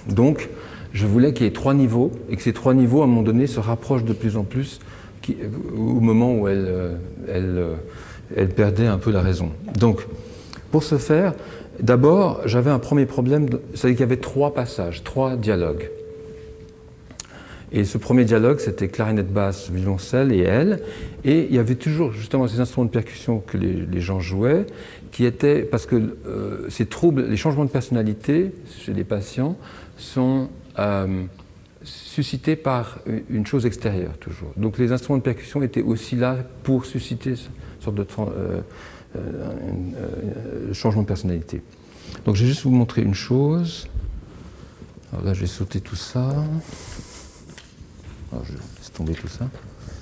Donc, je voulais qu'il y ait 3 niveaux, et que ces 3 niveaux, à un moment donné, se rapprochent de plus en plus, au moment où elle perdait un peu la raison. Donc, pour ce faire, d'abord, j'avais un premier problème, c'est-à-dire qu'il y avait 3 passages, 3 dialogues. Et ce premier dialogue, c'était clarinette basse, violoncelle et elle. Et il y avait toujours justement ces instruments de percussion que les gens jouaient, qui étaient, parce que ces troubles, les changements de personnalité chez les patients sont suscités par une chose extérieure toujours. Donc les instruments de percussion étaient aussi là pour susciter ce sorte de changement de personnalité. Donc je vais juste vous montrer une chose. Alors là, je vais sauter tout ça. Alors, je laisse tomber tout ça.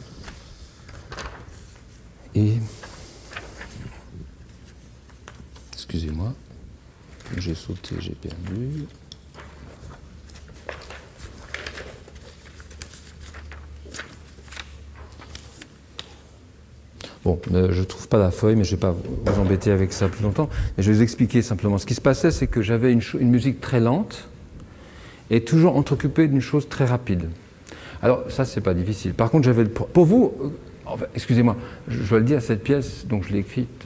Et excusez-moi, j'ai sauté, j'ai perdu. Bon, je ne trouve pas la feuille, mais je ne vais pas vous embêter avec ça plus longtemps. Mais je vais vous expliquer simplement. Ce qui se passait, c'est que j'avais une musique très lente et toujours entrecoupée d'une chose très rapide. Alors, ça, c'est pas difficile. Par contre, j'avais pour vous, enfin, excusez-moi, je dois le dire, cette pièce, donc je l'ai écrite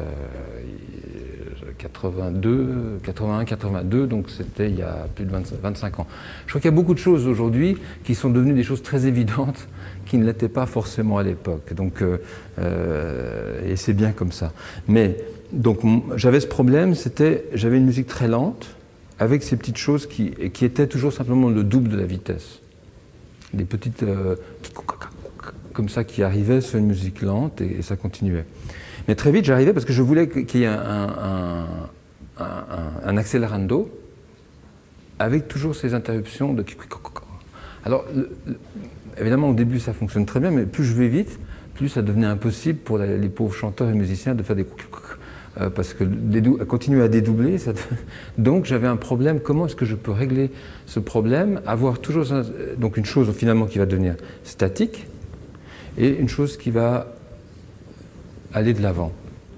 81, 82, donc c'était il y a plus de 25 ans. Je crois qu'il y a beaucoup de choses aujourd'hui qui sont devenues des choses très évidentes qui ne l'étaient pas forcément à l'époque. Donc, et c'est bien comme ça. Mais, donc, j'avais ce problème, j'avais une musique très lente, avec ces petites choses qui étaient toujours simplement le double de la vitesse. Des petites comme ça qui arrivaient sur une musique lente et ça continuait. Mais très vite j'arrivais parce que je voulais qu'il y ait un accélérando avec toujours ces interruptions de... Alors évidemment au début ça fonctionne très bien, mais plus je vais vite, plus ça devenait impossible pour les pauvres chanteurs et musiciens de faire des... parce que continuer à dédoubler, donc j'avais un problème. Comment est-ce que je peux régler ce problème, avoir toujours donc une chose finalement qui va devenir statique et une chose qui va aller de l'avant.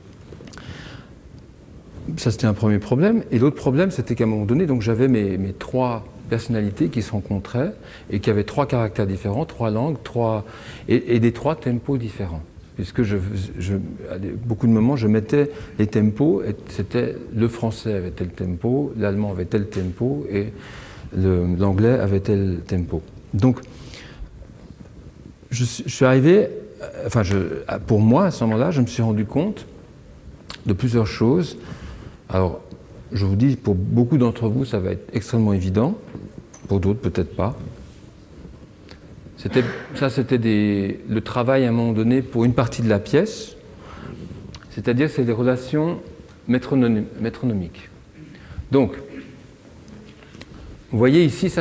Ça c'était un premier problème. Et l'autre problème, c'était qu'à un moment donné, donc j'avais mes 3 personnalités qui se rencontraient et qui avaient 3 caractères différents, 3 langues, et des 3 tempos différents. Puisque à beaucoup de moments, je mettais les tempos, et c'était le français avait tel tempo, l'allemand avait tel tempo, et l'anglais avait tel tempo. Donc, je suis arrivé, enfin, pour moi, à ce moment-là, je me suis rendu compte de plusieurs choses. Alors, je vous dis, pour beaucoup d'entre vous, ça va être extrêmement évident, pour d'autres, peut-être pas. C'était le travail à un moment donné pour une partie de la pièce, c'est-à-dire c'est des relations métronomiques. Donc, vous voyez ici,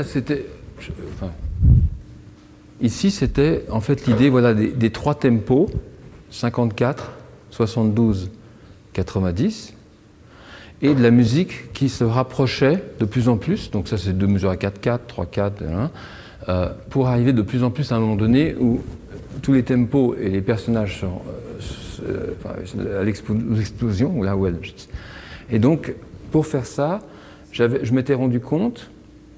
ici c'était en fait l'idée voilà, des 3 tempos, 54, 72, 90, et de la musique qui se rapprochait de plus en plus, donc ça c'est 2 mesures à 4/4, 3/4, pour arriver de plus en plus à un moment donné où tous les tempos et les personnages sont à l'explosion, là où elle... Et donc, pour faire ça, je m'étais rendu compte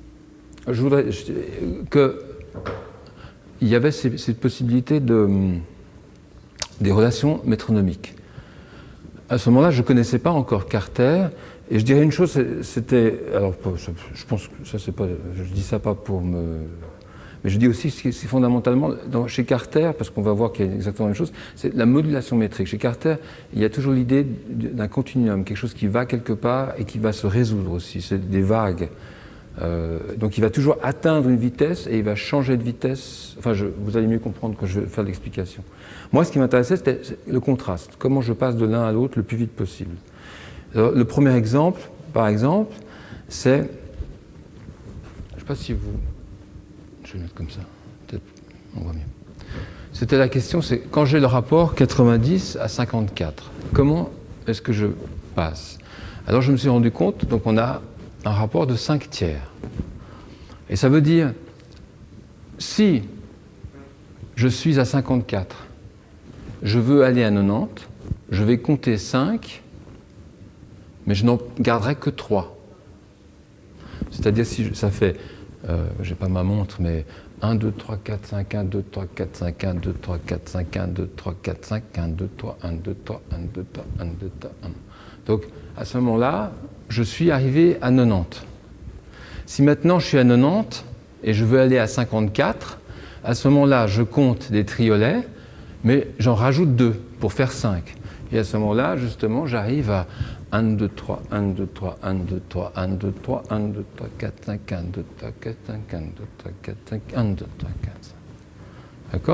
qu'il y avait cette possibilité des relations métronomiques. À ce moment-là, je ne connaissais pas encore Carter, et je dirais une chose, c'était... Alors, je pense que ça, c'est pas... Je dis ça pas pour me... Mais je dis aussi que c'est fondamentalement, chez Carter, parce qu'on va voir qu'il y a exactement la même chose, c'est la modulation métrique. Chez Carter, il y a toujours l'idée d'un continuum, quelque chose qui va quelque part et qui va se résoudre aussi. C'est des vagues. Donc il va toujours atteindre une vitesse et il va changer de vitesse. Enfin, vous allez mieux comprendre quand je vais faire l'explication. Moi, ce qui m'intéressait, c'était le contraste. Comment je passe de l'un à l'autre le plus vite possible. Alors, le premier exemple, par exemple, c'est... Je ne sais pas si vous... Je vais le mettre comme ça, peut-être on voit mieux. C'était la question, c'est quand j'ai le rapport 90 à 54, comment est-ce que je passe? Alors je me suis rendu compte, donc on a un rapport de 5 tiers. Et ça veut dire, si je suis à 54, je veux aller à 90, je vais compter 5, mais je n'en garderai que 3. C'est-à-dire si ça fait, j'ai pas ma montre, mais 1, 2, 3, 4, 5, 1, 2, 3, 4, 5, 1, 2, 3, 4, 5, 1, 2, 3, 4, 5, 1, 2, 3, 1, 2, 3, 1, 2, 3, 1, 2, 3, 1. Donc, à ce moment-là, je suis arrivé à 90. Si maintenant je suis à 90 et je veux aller à 54, à ce moment-là, je compte des triolets, mais j'en rajoute 2 pour faire 5. Et à ce moment-là, justement, j'arrive à 1, 2, 3, 1, 2, 3, 1, 2, 3, 1, 2, 3, 1, 2, 3, 4, 5, 1, 2, 3, 4, 5, 1, 2, 3, 4, 5, 1, 2, 3, 4, 5. D'accord ?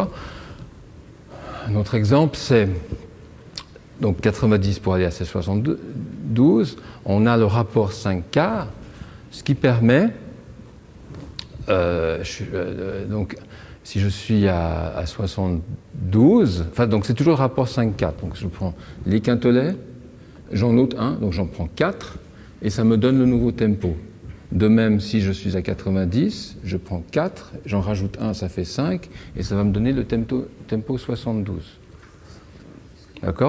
Un autre exemple, c'est donc 90 pour aller à 72. On a le rapport 5 quarts, ce qui permet, donc si je suis à 72, enfin donc c'est toujours le rapport 5 quarts. Donc je prends les quintolets, j'en note 1, donc j'en prends 4, et ça me donne le nouveau tempo. De même, si je suis à 90, je prends 4, j'en rajoute 1, ça fait 5, et ça va me donner le tempo 72. D'accord ?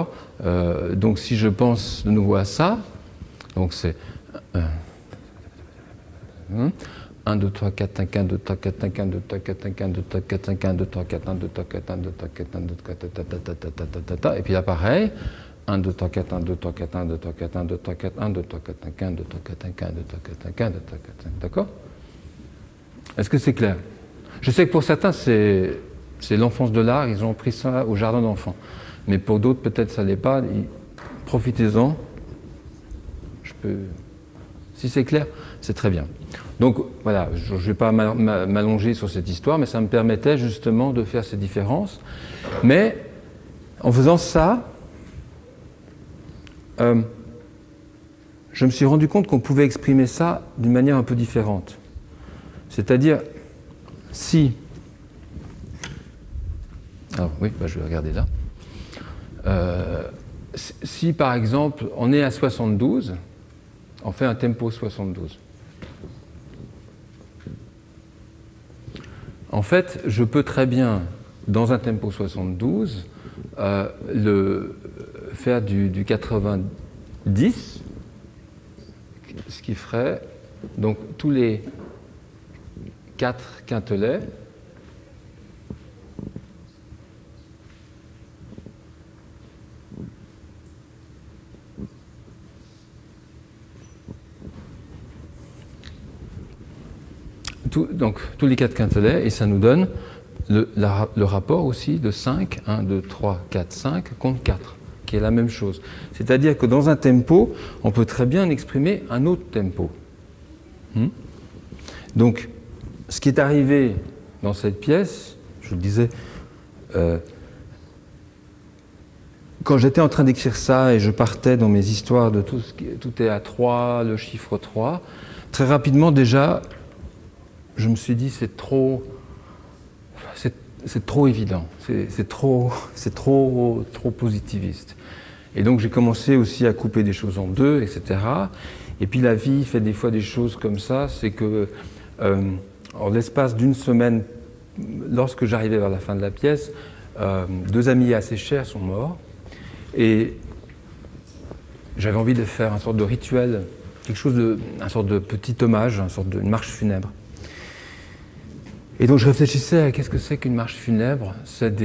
Donc si je pense de nouveau à ça, donc c'est 1, 2, 3, 4, 5, 1, 2, 3, 4, 5, 1, 2, 3, 4, 5, 1, 2, 3, 4, 5, 1, 2, 3, 4, 1, 2, 3, 4, 1, 2, 3, 4, 1, 2, 3, 4, et puis là pareil, 1, 2, 3, 4, 1, 2, 3, 4, 1, 2, 3, 4, 1, 2, 3, 4, 1, 2, 3, 4, 5, 1, 2, 3, 4, 5, 1, 2, 3, 4, 5, 1, 2, 3, 4, 5, d'accord ? Est-ce que c'est clair ? Je sais que pour certains, c'est l'enfance de l'art, ils ont pris ça au jardin d'enfants. Mais pour d'autres, peut-être ça ne l'est pas. Profitez-en. Si c'est clair, c'est très bien. Donc voilà, je ne vais pas m'allonger sur cette histoire, mais ça me permettait justement de faire ces différences. Mais en faisant ça, je me suis rendu compte qu'on pouvait exprimer ça d'une manière un peu différente. C'est-à-dire, si... Alors oui, je vais regarder là. Si par exemple, on est à 72, on fait un tempo 72. En fait, je peux très bien, dans un tempo 72, faire du 90, ce qui ferait donc tous les 4 quintelets donc tous les 4 quintelets, et ça nous donne le rapport aussi de 5, 1, 2, 3, 4, 5 contre 4, qui est la même chose. C'est-à-dire que dans un tempo, on peut très bien exprimer un autre tempo. Donc, ce qui est arrivé dans cette pièce, je vous le disais, quand j'étais en train d'écrire ça et je partais dans mes histoires de tout est à 3, le chiffre 3, très rapidement déjà, je me suis dit c'est trop évident, c'est trop positiviste. Et donc j'ai commencé aussi à couper des choses en deux, etc. Et puis la vie fait des fois des choses comme ça, c'est que en l'espace d'une semaine, lorsque j'arrivais vers la fin de la pièce, 2 amis assez chers sont morts. Et j'avais envie de faire une sorte de rituel, un sorte de petit hommage, une sorte d'une marche funèbre. Et donc je réfléchissais à qu'est-ce que c'est qu'une marche funèbre. C'est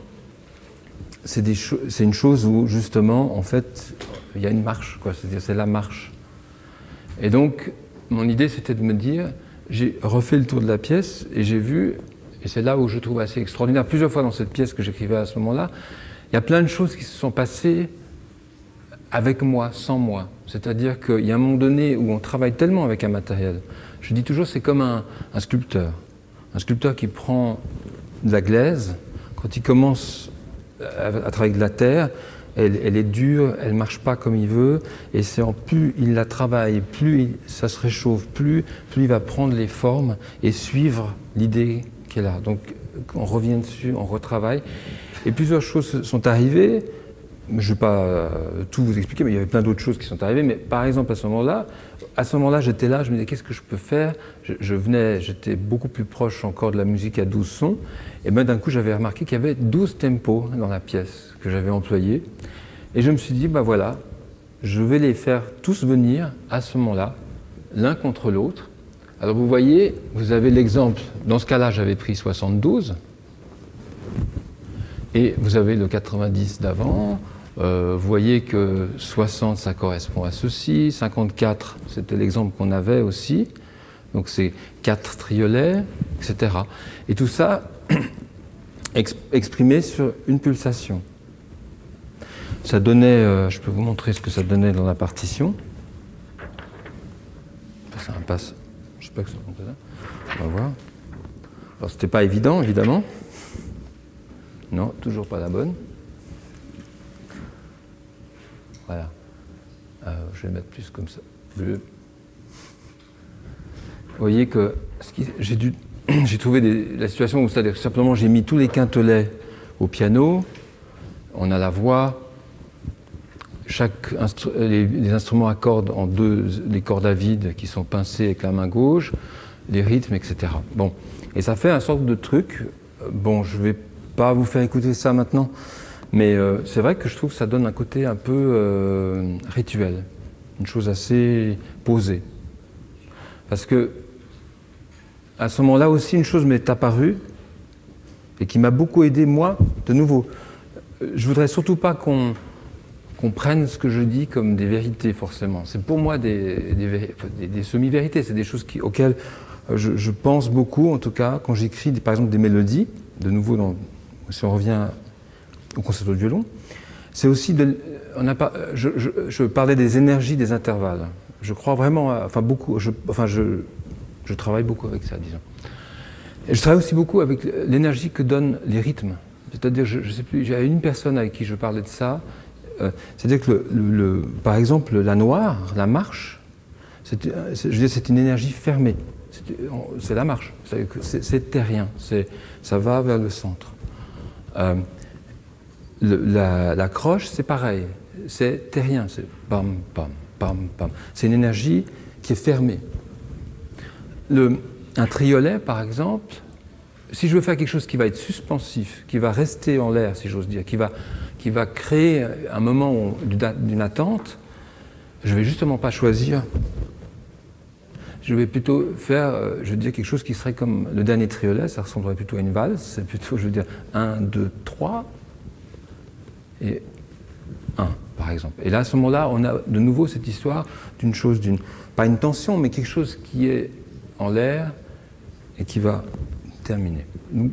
une chose où justement, en fait, il y a une marche, quoi. C'est-à-dire c'est la marche. Et donc mon idée c'était de me dire, j'ai refait le tour de la pièce et j'ai vu, et c'est là où je trouve assez extraordinaire, plusieurs fois dans cette pièce que j'écrivais à ce moment-là, il y a plein de choses qui se sont passées avec moi, sans moi. C'est-à-dire qu'il y a un moment donné où on travaille tellement avec un matériel. Je dis toujours, c'est comme un sculpteur. Un sculpteur qui prend de la glaise, quand il commence à travailler de la terre, elle est dure, elle ne marche pas comme il veut, et c'est plus il la travaille, plus ça se réchauffe, plus il va prendre les formes et suivre l'idée qu'elle a. Donc on revient dessus, on retravaille. Et plusieurs choses sont arrivées. Je ne vais pas tout vous expliquer, mais il y avait plein d'autres choses qui sont arrivées. Mais par exemple, à ce moment-là, j'étais là, je me disais, qu'est-ce que je peux faire ? J'étais beaucoup plus proche encore de la musique à 12 sons. Et bien d'un coup, j'avais remarqué qu'il y avait 12 tempos dans la pièce que j'avais employés. Et je me suis dit, voilà, je vais les faire tous venir à ce moment-là, l'un contre l'autre, Alors vous voyez, vous avez l'exemple, dans ce cas-là j'avais pris 72, et vous avez le 90 d'avant, vous voyez que 60 ça correspond à ceci, 54 c'était l'exemple qu'on avait aussi, donc c'est 4 triolets, etc. Et tout ça exprimé sur une pulsation. Ça donnait, je peux vous montrer ce que ça donnait dans la partition. Ça passe, je sais pas que ça monte là. On va voir. Alors c'était pas évident, évidemment. Non, toujours pas la bonne. Voilà. Je vais mettre plus comme ça. Bleu. Vous voyez que j'ai trouvé la situation où c'est-à-dire que simplement j'ai mis tous les quintelets au piano. On a la voix. Les instruments accordent en les cordes à vide qui sont pincées avec la main gauche, les rythmes, etc. Bon, et ça fait un sorte de truc. Bon, je vais pas vous faire écouter ça maintenant, mais c'est vrai que je trouve que ça donne un côté un peu rituel, une chose assez posée. Parce que à ce moment-là aussi, une chose m'est apparue et qui m'a beaucoup aidé, moi, de nouveau. Je voudrais surtout pas qu'on prenne ce que je dis comme des vérités, forcément. C'est pour moi des semi-vérités, c'est des choses auxquelles je pense beaucoup, en tout cas, quand j'écris, par exemple, des mélodies, de nouveau, si on revient au concerto de violon, c'est aussi je parlais des énergies des intervalles. Je crois vraiment, je travaille beaucoup avec ça, disons. Et je travaille aussi beaucoup avec l'énergie que donnent les rythmes. C'est-à-dire, je sais plus, j'avais une personne avec qui je parlais de ça. C'est-à-dire que, par exemple, la noire, la marche, c'est une énergie fermée. C'est la marche. C'est terrien. Ça va vers le centre. La croche, c'est pareil. C'est terrien. C'est pam, pam, pam, pam. C'est une énergie qui est fermée. Un triolet, par exemple, si je veux faire quelque chose qui va être suspensif, qui va rester en l'air, si j'ose dire, qui va créer un moment d'une attente, je ne vais justement pas choisir. Je vais plutôt faire, je veux dire, quelque chose qui serait comme le dernier triolet, ça ressemblerait plutôt à une valse, c'est plutôt, je veux dire, 1, 2, 3, et 1, par exemple. Et là, à ce moment-là, on a de nouveau cette histoire d'une chose, pas une tension, mais quelque chose qui est en l'air et qui va terminer. Donc,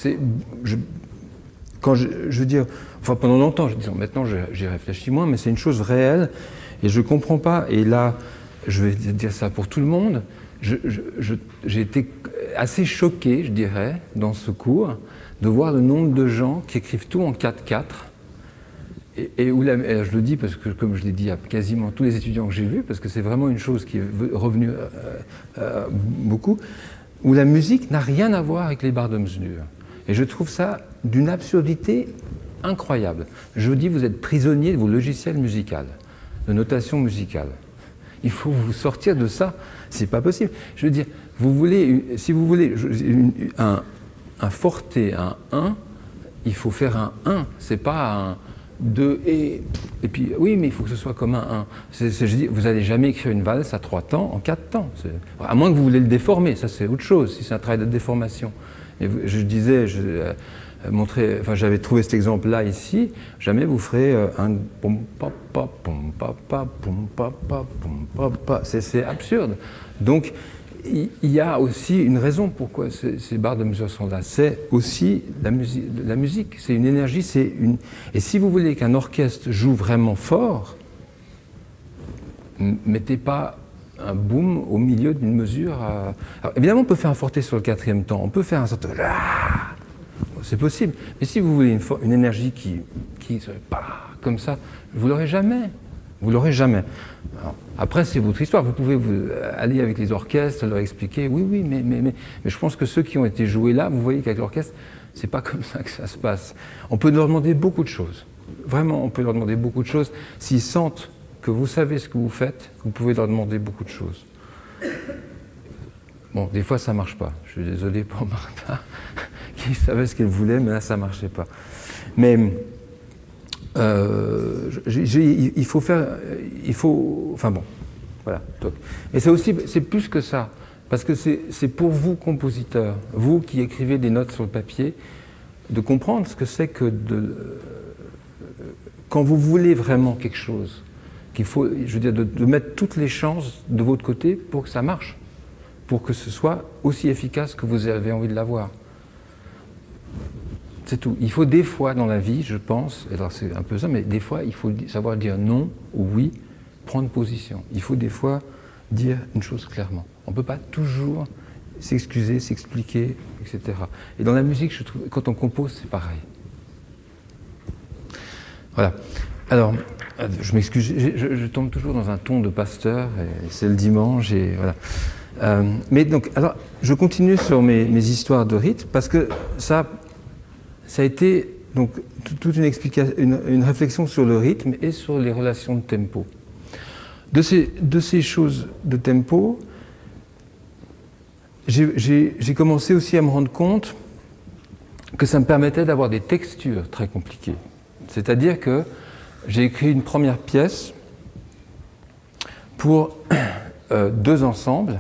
quand je veux dire, enfin pendant longtemps, maintenant j'y réfléchis moins, mais c'est une chose réelle et je ne comprends pas. Et là, je vais dire ça pour tout le monde, j'ai été assez choqué, je dirais, dans ce cours, de voir le nombre de gens qui écrivent tout en 4/4. Et je le dis parce que, comme je l'ai dit à quasiment tous les étudiants que j'ai vus, parce que c'est vraiment une chose qui est revenue beaucoup, où la musique n'a rien à voir avec les barres de mesure. Et je trouve ça d'une absurdité incroyable. Je vous dis, vous êtes prisonnier de vos logiciels musicaux, de notation musicale. Il faut vous sortir de ça, c'est pas possible. Je veux dire, si vous voulez un forte, un 1, il faut faire un 1, c'est pas un 2 et puis oui, mais il faut que ce soit comme un 1. Je dis, vous n'allez jamais écrire une valse à 3 temps en 4 temps. À moins que vous voulez le déformer, ça c'est autre chose, si c'est un travail de déformation. Et je disais, j'avais trouvé cet exemple-là ici, jamais vous ferez un pom pa pa pom pa pa pom pa pa pom pa pa. C'est absurde. Donc il y a aussi une raison pourquoi ces barres de mesure sont là. C'est aussi la musique, c'est une énergie, et si vous voulez qu'un orchestre joue vraiment fort, mettez pas un boom au milieu d'une mesure. Alors, évidemment, on peut faire un forte sur le 4e temps, on peut faire un sorte de... C'est possible. Mais si vous voulez une énergie qui serait pas comme ça, vous l'aurez jamais. Vous l'aurez jamais. Alors, après, c'est votre histoire. Vous pouvez aller avec les orchestres, leur expliquer. Oui, mais je pense que ceux qui ont été joués là, vous voyez qu'avec l'orchestre, c'est pas comme ça que ça se passe. On peut leur demander beaucoup de choses. Vraiment, on peut leur demander beaucoup de choses. S'ils sentent que vous savez ce que vous faites, vous pouvez leur demander beaucoup de choses. Bon, des fois, ça ne marche pas. Je suis désolé pour Martha, qui savait ce qu'elle voulait, mais là, ça ne marchait pas. Mais il faut... Enfin bon, voilà. Mais c'est plus que ça. Parce que c'est pour vous, compositeurs, vous qui écrivez des notes sur le papier, de comprendre ce que c'est que quand vous voulez vraiment quelque chose, qu'il faut, je veux dire, de mettre toutes les chances de votre côté pour que ça marche, pour que ce soit aussi efficace que vous avez envie de l'avoir. C'est tout. Il faut des fois dans la vie, je pense, alors c'est un peu ça, mais des fois, il faut savoir dire non ou oui, prendre position. Il faut des fois dire une chose clairement. On ne peut pas toujours s'excuser, s'expliquer, etc. Et dans la musique, je trouve, quand on compose, c'est pareil. Voilà. Alors, je m'excuse, je tombe toujours dans un ton de pasteur, et c'est le dimanche, et voilà. Mais donc, alors, je continue sur mes histoires de rythme, parce que ça a été donc toute une réflexion sur le rythme et sur les relations de tempo. De ces choses de tempo, j'ai commencé aussi à me rendre compte que ça me permettait d'avoir des textures très compliquées. C'est-à-dire que j'ai écrit une première pièce pour 2 ensembles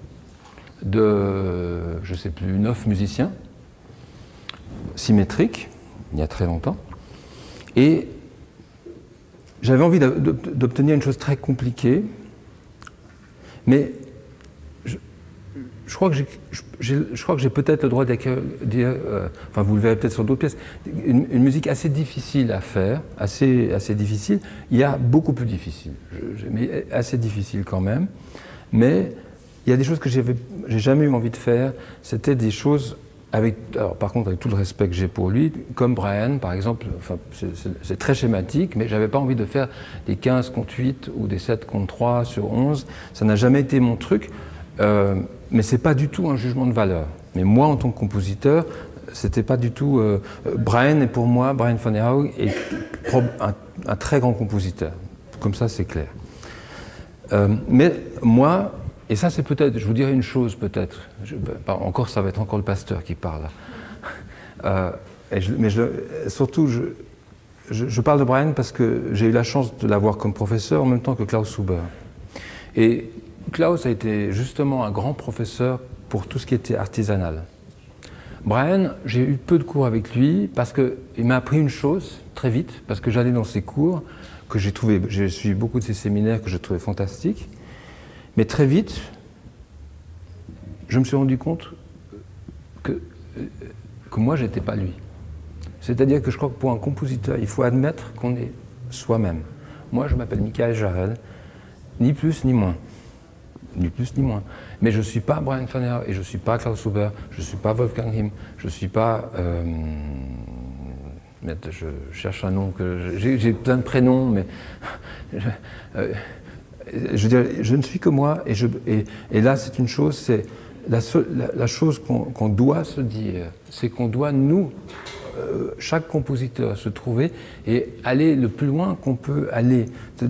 de, je ne sais plus, 9 musiciens, symétriques, il y a très longtemps. Et j'avais envie d'obtenir une chose très compliquée, mais je crois que j'ai peut-être le droit de dire, enfin vous le verrez peut-être sur d'autres pièces, une musique assez difficile à faire, assez difficile. Il y a beaucoup plus difficile, mais assez difficile quand même. Mais il y a des choses que j'ai jamais eu envie de faire. C'était des choses alors par contre avec tout le respect que j'ai pour lui, comme Brian par exemple. Enfin, c'est très schématique, mais j'avais pas envie de faire des 15 contre 8 ou des 7 contre 3 sur 11. Ça n'a jamais été mon truc. Mais c'est pas du tout un jugement de valeur. Mais moi, en tant que compositeur, c'était pas du tout. Brian est pour moi, Brian van der Haug est un très grand compositeur. Comme ça, c'est clair. Mais moi, et ça, c'est peut-être. Je vous dirai une chose, peut-être. Encore, ça va être encore le pasteur qui parle. Surtout, je parle de Brian parce que j'ai eu la chance de l'avoir comme professeur en même temps que Klaus Huber. Et Klaus a été justement un grand professeur pour tout ce qui était artisanal. Brian, j'ai eu peu de cours avec lui parce qu'il m'a appris une chose très vite, parce que j'allais dans ses cours, que j'ai suivi beaucoup de ses séminaires que je trouvais fantastiques, mais très vite, je me suis rendu compte que moi, j'étais pas lui. C'est-à-dire que je crois que pour un compositeur, il faut admettre qu'on est soi-même. Moi, je m'appelle Michael Jarel, ni plus ni moins. Ni plus ni moins. Mais je ne suis pas Brian van der Haug et je ne suis pas Klaus Huber, je ne suis pas Wolfgang Heim, je ne suis pas... je cherche un nom que... J'ai plein de prénoms, mais... je veux dire, je ne suis que moi, et là, c'est une chose, c'est la chose qu'on doit se dire, c'est qu'on doit, nous, chaque compositeur, se trouver et aller le plus loin qu'on peut aller.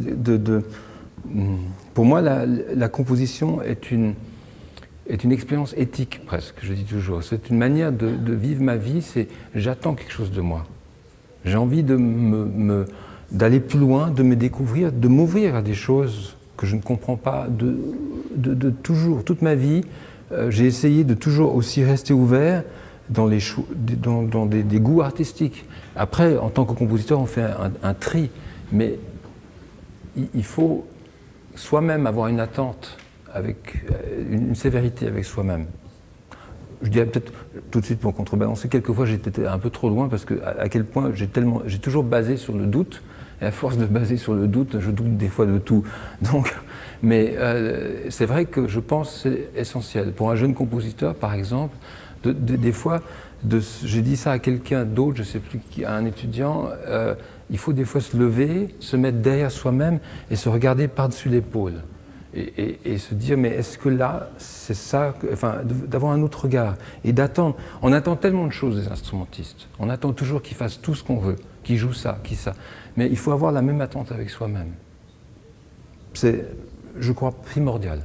Pour moi, la composition est une expérience éthique, presque, je dis toujours. C'est une manière de vivre ma vie, c'est j'attends quelque chose de moi. J'ai envie d'aller plus loin, de me découvrir, de m'ouvrir à des choses que je ne comprends pas, de toujours, toute ma vie, j'ai essayé de toujours aussi rester ouvert dans des goûts artistiques. Après, en tant que compositeur, on fait un tri, mais il faut soi-même avoir une attente, avec une sévérité avec soi-même. Je dirais peut-être tout de suite pour contrebalancer, quelquefois j'étais un peu trop loin parce que à quel point j'ai toujours basé sur le doute, et à force de baser sur le doute, je doute des fois de tout. Donc, mais c'est vrai que je pense que c'est essentiel. Pour un jeune compositeur, par exemple, des fois, j'ai dit ça à quelqu'un d'autre, je ne sais plus qui, à un étudiant, il faut des fois se lever, se mettre derrière soi-même et se regarder par-dessus l'épaule. Et se dire, mais est-ce que là, c'est ça, enfin, d'avoir un autre regard et d'attendre. On attend tellement de choses des instrumentistes. On attend toujours qu'ils fassent tout ce qu'on veut, qu'ils jouent ça, qu'ils ça. Mais il faut avoir la même attente avec soi-même. C'est, je crois, primordial.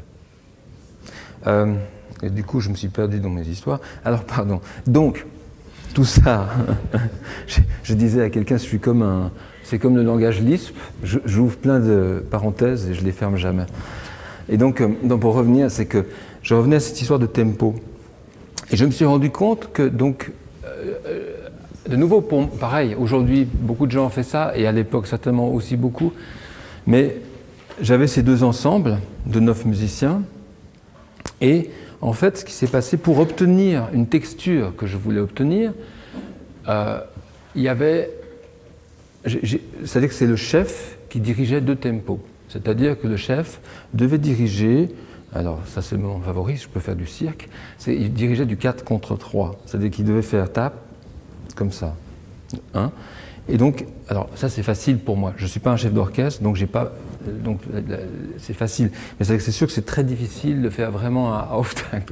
Et du coup, je me suis perdu dans mes histoires. Alors, pardon. Donc, tout ça, je disais à quelqu'un, c'est comme le langage Lisp, j'ouvre plein de parenthèses et je les ferme jamais. Et donc pour revenir, c'est que je revenais à cette histoire de tempo. Et je me suis rendu compte que, donc, de nouveau, pareil, aujourd'hui, beaucoup de gens ont fait ça, et à l'époque, certainement aussi beaucoup, mais j'avais ces deux ensembles de 9 musiciens, et en fait, ce qui s'est passé, pour obtenir une texture que je voulais obtenir, il y avait... C'est-à-dire que c'est le chef qui dirigeait 2 tempos. C'est-à-dire que le chef devait diriger... Alors, ça c'est mon favori, je peux faire du cirque. Il dirigeait du 4 contre 3. C'est-à-dire qu'il devait faire tape, comme ça. Hein? Et donc, alors ça c'est facile pour moi. Je ne suis pas un chef d'orchestre, donc j'ai pas... Donc c'est facile. Mais c'est sûr que c'est très difficile de faire vraiment un off-tank.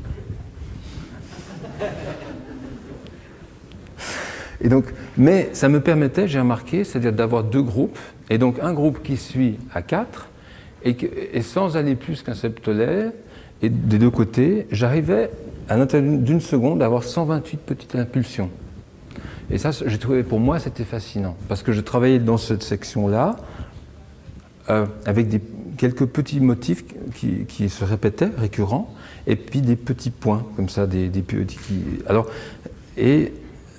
Et donc, mais ça me permettait, j'ai remarqué, c'est-à-dire d'avoir 2 groupes, et donc un groupe qui suit à 4, et sans aller plus qu'un septolaire, et des 2 côtés, j'arrivais à l'intérieur d'une seconde à avoir 128 petites impulsions. Et ça, j'ai trouvé, pour moi, c'était fascinant, parce que je travaillais dans cette section-là, avec quelques petits motifs qui se répétaient, récurrents, et puis des petits points, comme ça, des petits... Alors, et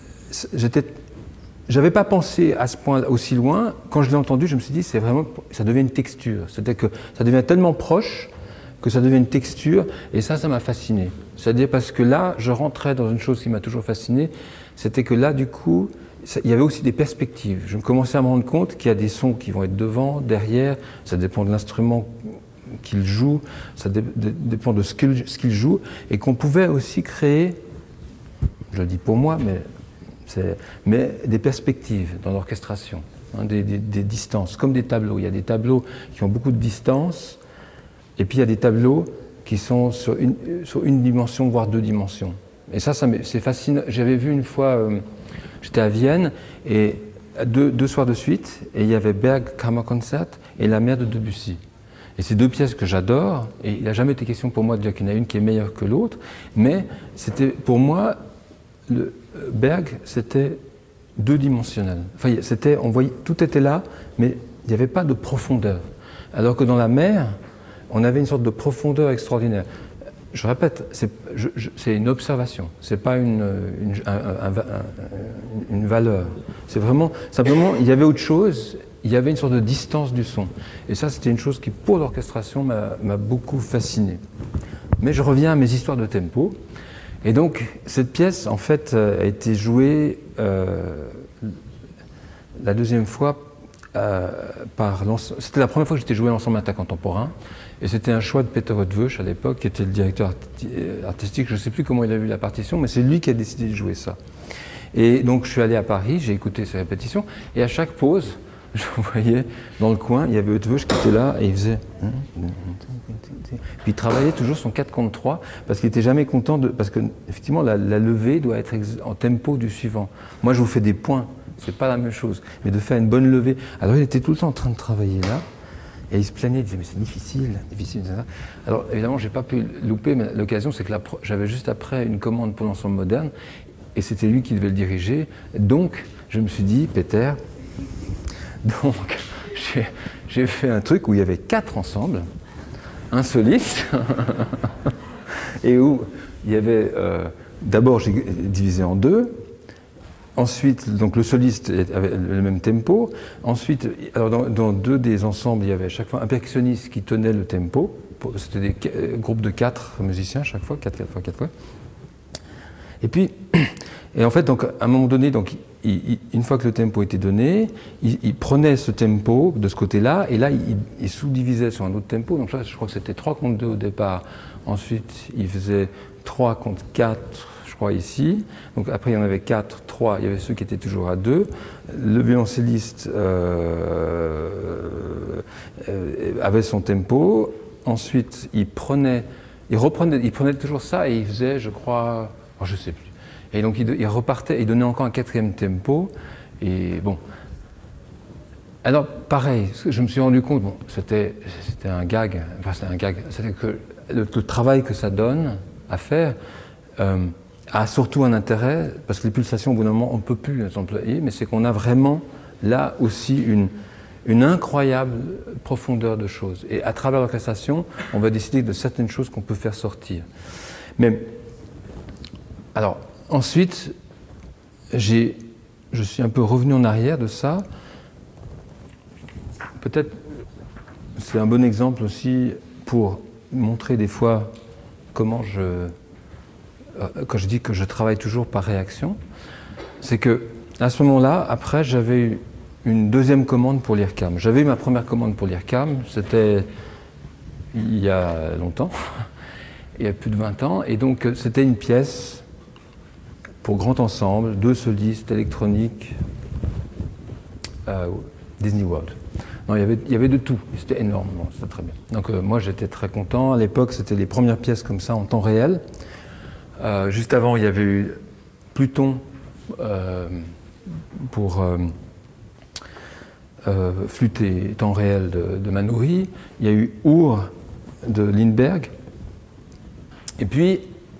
j'avais pas pensé à ce point aussi loin. Quand je l'ai entendu, je me suis dit, c'est vraiment, ça devient une texture. C'est-à-dire que ça devient tellement proche que ça devient une texture, et ça m'a fasciné. C'est-à-dire parce que là, je rentrais dans une chose qui m'a toujours fasciné, c'était que là, du coup, il y avait aussi des perspectives. Je me commençais à me rendre compte qu'il y a des sons qui vont être devant, derrière, ça dépend de l'instrument qu'il joue, ça dépend de ce qu'il joue, et qu'on pouvait aussi créer, je le dis pour moi, mais des perspectives dans l'orchestration, hein, des distances, comme des tableaux. Il y a des tableaux qui ont beaucoup de distance, et puis il y a des tableaux qui sont sur une dimension, voire 2 dimensions. Et ça c'est fascinant. J'avais vu une fois, j'étais à Vienne, et 2 soirs de suite, et il y avait Berg Kammerkonzert et La Mer de Debussy. Et c'est 2 pièces que j'adore, et il n'a jamais été question pour moi de dire qu'il y en a une qui est meilleure que l'autre, mais c'était pour moi, le Berg, c'était 2-dimensionnel. Enfin, on voyait, tout était là, mais il n'y avait pas de profondeur. Alors que dans La Mer, on avait une sorte de profondeur extraordinaire. Je répète, c'est une observation, c'est pas une valeur. C'est vraiment, simplement, il y avait autre chose, il y avait une sorte de distance du son. Et ça, c'était une chose qui, pour l'orchestration, m'a beaucoup fasciné. Mais je reviens à mes histoires de tempo. Et donc, cette pièce, en fait, a été jouée la 2e fois par l'ensemble. C'était la première fois que j'étais joué à l'ensemble Inter Contemporain. Et c'était un choix de Peter Ottwösch à l'époque, qui était le directeur artistique. Je ne sais plus comment il a vu la partition, mais c'est lui qui a décidé de jouer ça. Et donc, je suis allé à Paris, j'ai écouté ces répétitions, et à chaque pause, je voyais dans le coin, il y avait Ottwösch qui était là, et il faisait... Puis il travaillait toujours son 4 contre 3, parce qu'il n'était jamais content de... Parce que, effectivement, la levée doit être en tempo du suivant. Moi, je vous fais des points, c'est pas la même chose, mais de faire une bonne levée. Alors, il était tout le temps en train de travailler là, et il se plaignait, il disait, mais c'est difficile, difficile, etc. Alors, évidemment, j'ai pas pu louper, mais l'occasion, c'est que j'avais juste après une commande pour l'ensemble moderne, et c'était lui qui devait le diriger. Donc, je me suis dit, Peter, donc, j'ai fait un truc où il y avait 4 ensembles, un soliste, et où il y avait, d'abord j'ai divisé en 2, ensuite donc le soliste avait le même tempo, ensuite alors dans 2 des ensembles il y avait à chaque fois un percussionniste qui tenait le tempo, c'était des groupes de 4 musiciens chaque fois, 4 fois, et puis, et en fait donc à un moment donné, donc, une fois que le tempo était donné, il prenait ce tempo de ce côté-là, et là, il sous-divisait sur un autre tempo. Donc là, je crois que c'était 3 contre 2 au départ. Ensuite, il faisait 3 contre 4, je crois, ici. Donc après, il y en avait 4, 3, il y avait ceux qui étaient toujours à 2. Le violoncelliste avait son tempo. Ensuite, il prenait toujours ça, et il faisait, je crois, je ne sais plus. Et donc il repartait, il donnait encore un 4e tempo, et bon. Alors pareil, je me suis rendu compte, bon, c'était un gag, c'est-à-dire que le travail que ça donne à faire a surtout un intérêt, parce que les pulsations, au bout d'un moment, on ne peut plus les employer, mais c'est qu'on a vraiment là aussi une incroyable profondeur de choses. Et à travers l'orchestration, on va décider de certaines choses qu'on peut faire sortir. Mais, alors, ensuite, je suis un peu revenu en arrière de ça. Peut-être, c'est un bon exemple aussi pour montrer des fois comment quand je dis que je travaille toujours par réaction, c'est que à ce moment-là, après, j'avais eu une deuxième commande pour l'IRCAM. J'avais eu ma première commande pour l'IRCAM, c'était il y a longtemps, il y a plus de 20 ans, et donc c'était une pièce pour grand ensemble, 2 solistes électroniques, Disney World. Non, il y avait de tout, c'était énorme, bon, c'était très bien. Donc moi j'étais très content, à l'époque c'était les premières pièces comme ça en temps réel. Juste avant il y avait eu Pluton pour flûte et temps réel de Manoury, il y a eu Our de Lindbergh, et puis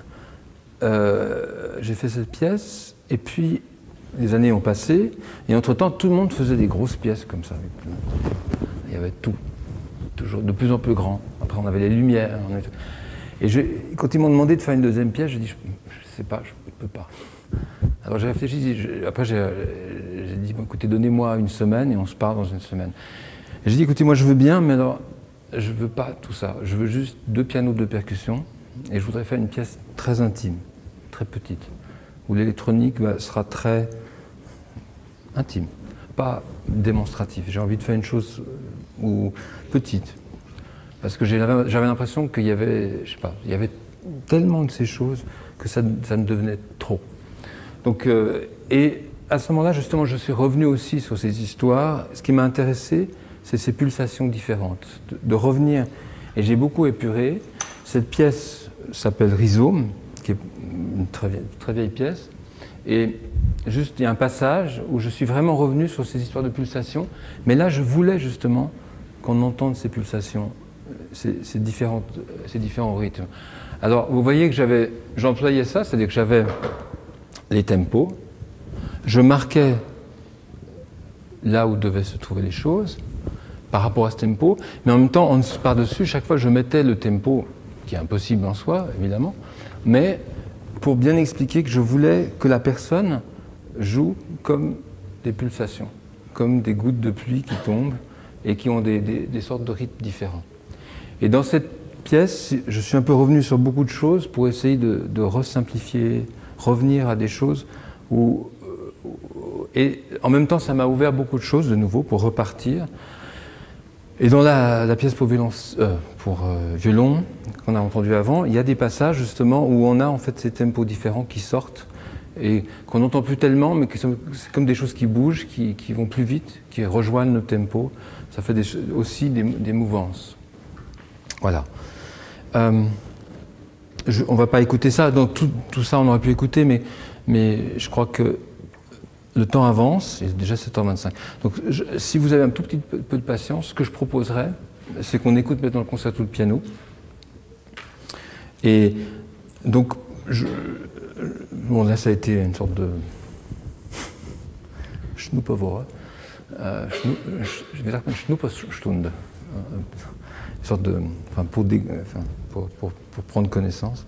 j'ai fait cette pièce, et puis les années ont passé, et entre-temps tout le monde faisait des grosses pièces comme ça. Il y avait tout, toujours de plus en plus grand. Après on avait les lumières, et quand ils m'ont demandé de faire une deuxième pièce, j'ai dit je sais pas, je ne peux pas. Alors j'ai réfléchi, après j'ai dit bon, écoutez, donnez-moi une semaine et on se parle dans une semaine. Et j'ai dit écoutez, moi je veux bien, mais alors je veux pas tout ça. Je veux juste 2 pianos, 2 percussions, et je voudrais faire une pièce très intime, très petite, où l'électronique sera très intime, pas démonstrative. J'ai envie de faire une chose petite, parce que j'avais l'impression qu'il y avait, je sais pas, il y avait tellement de ces choses que ça me devenait trop. Donc, et à ce moment-là, justement, je suis revenu aussi sur ces histoires. Ce qui m'a intéressé, c'est ces pulsations différentes, de revenir. Et j'ai beaucoup épuré. Cette pièce s'appelle Rhizome, qui est une très vieille pièce. Et juste, il y a un passage où je suis vraiment revenu sur ces histoires de pulsations. Mais là, je voulais justement qu'on entende ces pulsations, ces différents rythmes. Alors, vous voyez que j'employais ça, c'est-à-dire que j'avais les tempos, je marquais là où devaient se trouver les choses par rapport à ce tempo, mais en même temps, par-dessus, chaque fois je mettais le tempo, qui est impossible en soi, évidemment, mais pour bien expliquer que je voulais que la personne joue comme des pulsations, comme des gouttes de pluie qui tombent et qui ont des sortes de rythmes différents. Et dans cette pièce, je suis un peu revenu sur beaucoup de choses pour essayer de resimplifier, revenir à des choses et en même temps ça m'a ouvert beaucoup de choses de nouveau pour repartir. Et dans la pièce pour violon qu'on a entendu avant, il y a des passages justement où on a en fait ces tempos différents qui sortent et qu'on n'entend plus tellement, mais c'est comme des choses qui bougent, qui vont plus vite, qui rejoignent nos tempos. Ça fait aussi des mouvances. Voilà. On ne va pas écouter ça, donc tout ça on aurait pu écouter, mais je crois que le temps avance, il est déjà 7h25. Donc si vous avez un tout petit peu de patience, ce que je proposerais, c'est qu'on écoute maintenant le concerto de piano. Et donc, bon là ça a été une sorte de Schnupperwoche, je vais dire une Schnupperstunde, une sorte de, pour prendre connaissance.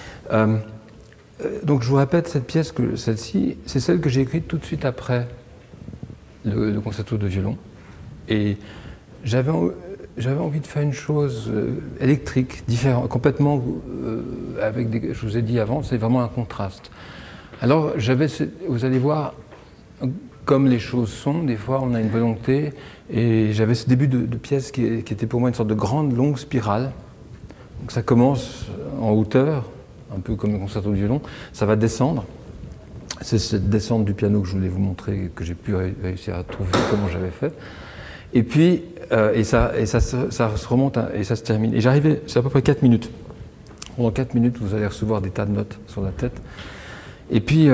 Donc je vous répète cette pièce, celle-ci, c'est celle que j'ai écrite tout de suite après le concerto de violon. Et j'avais envie de faire une chose électrique, différente, complètement avec je vous ai dit avant, c'est vraiment un contraste. Alors vous allez voir, comme les choses sont, des fois on a une volonté, et j'avais ce début de pièce qui était pour moi une sorte de grande, longue spirale. Donc ça commence en hauteur, un peu comme le concerto de violon, ça va descendre. C'est cette descente du piano que je voulais vous montrer, que j'ai pu réussir à trouver comment j'avais fait. Et puis, ça se remonte et ça se termine. Et c'est à peu près 4 minutes. Pendant 4 minutes, vous allez recevoir des tas de notes sur la tête. Et puis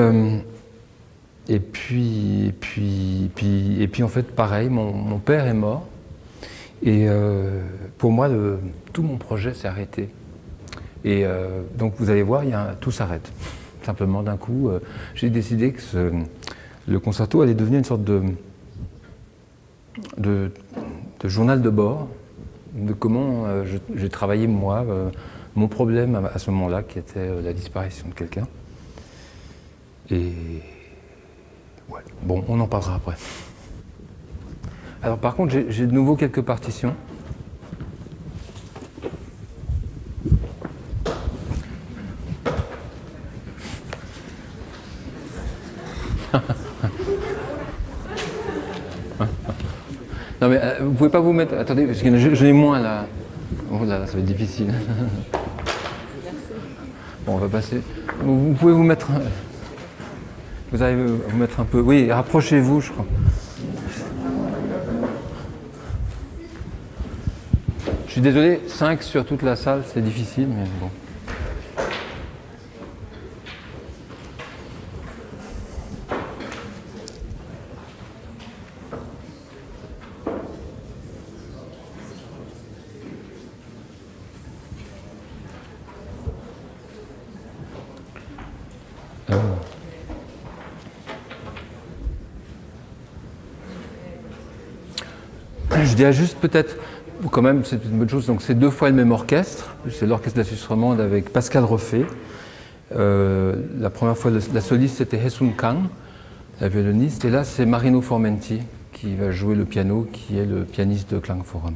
en fait, pareil, mon père est mort. Et pour moi, tout mon projet s'est arrêté. Et donc vous allez voir, tout s'arrête. Simplement d'un coup, j'ai décidé que le concerto allait devenir une sorte de de journal de bord, de comment j'ai travaillé moi, mon problème à ce moment-là, qui était la disparition de quelqu'un. Et ouais, bon, on en parlera après. Alors par contre, j'ai de nouveau quelques partitions. Non mais vous pouvez pas vous mettre... Attendez, parce que je n'ai moins là. Oh là là, ça va être difficile. Bon, on va passer. Vous pouvez vous mettre... Vous allez vous mettre un peu... Oui, rapprochez-vous, je crois. Je suis désolé, 5 sur toute la salle, c'est difficile, mais bon. Je dirais juste peut-être, quand même, c'est une bonne chose, donc c'est 2 fois le même orchestre, c'est l'orchestre de la Suisse romande avec Pascal Roffet. La première fois, la soliste c'était Hesun Kang, la violoniste, et là c'est Marino Formenti qui va jouer le piano, qui est le pianiste de Klangforum.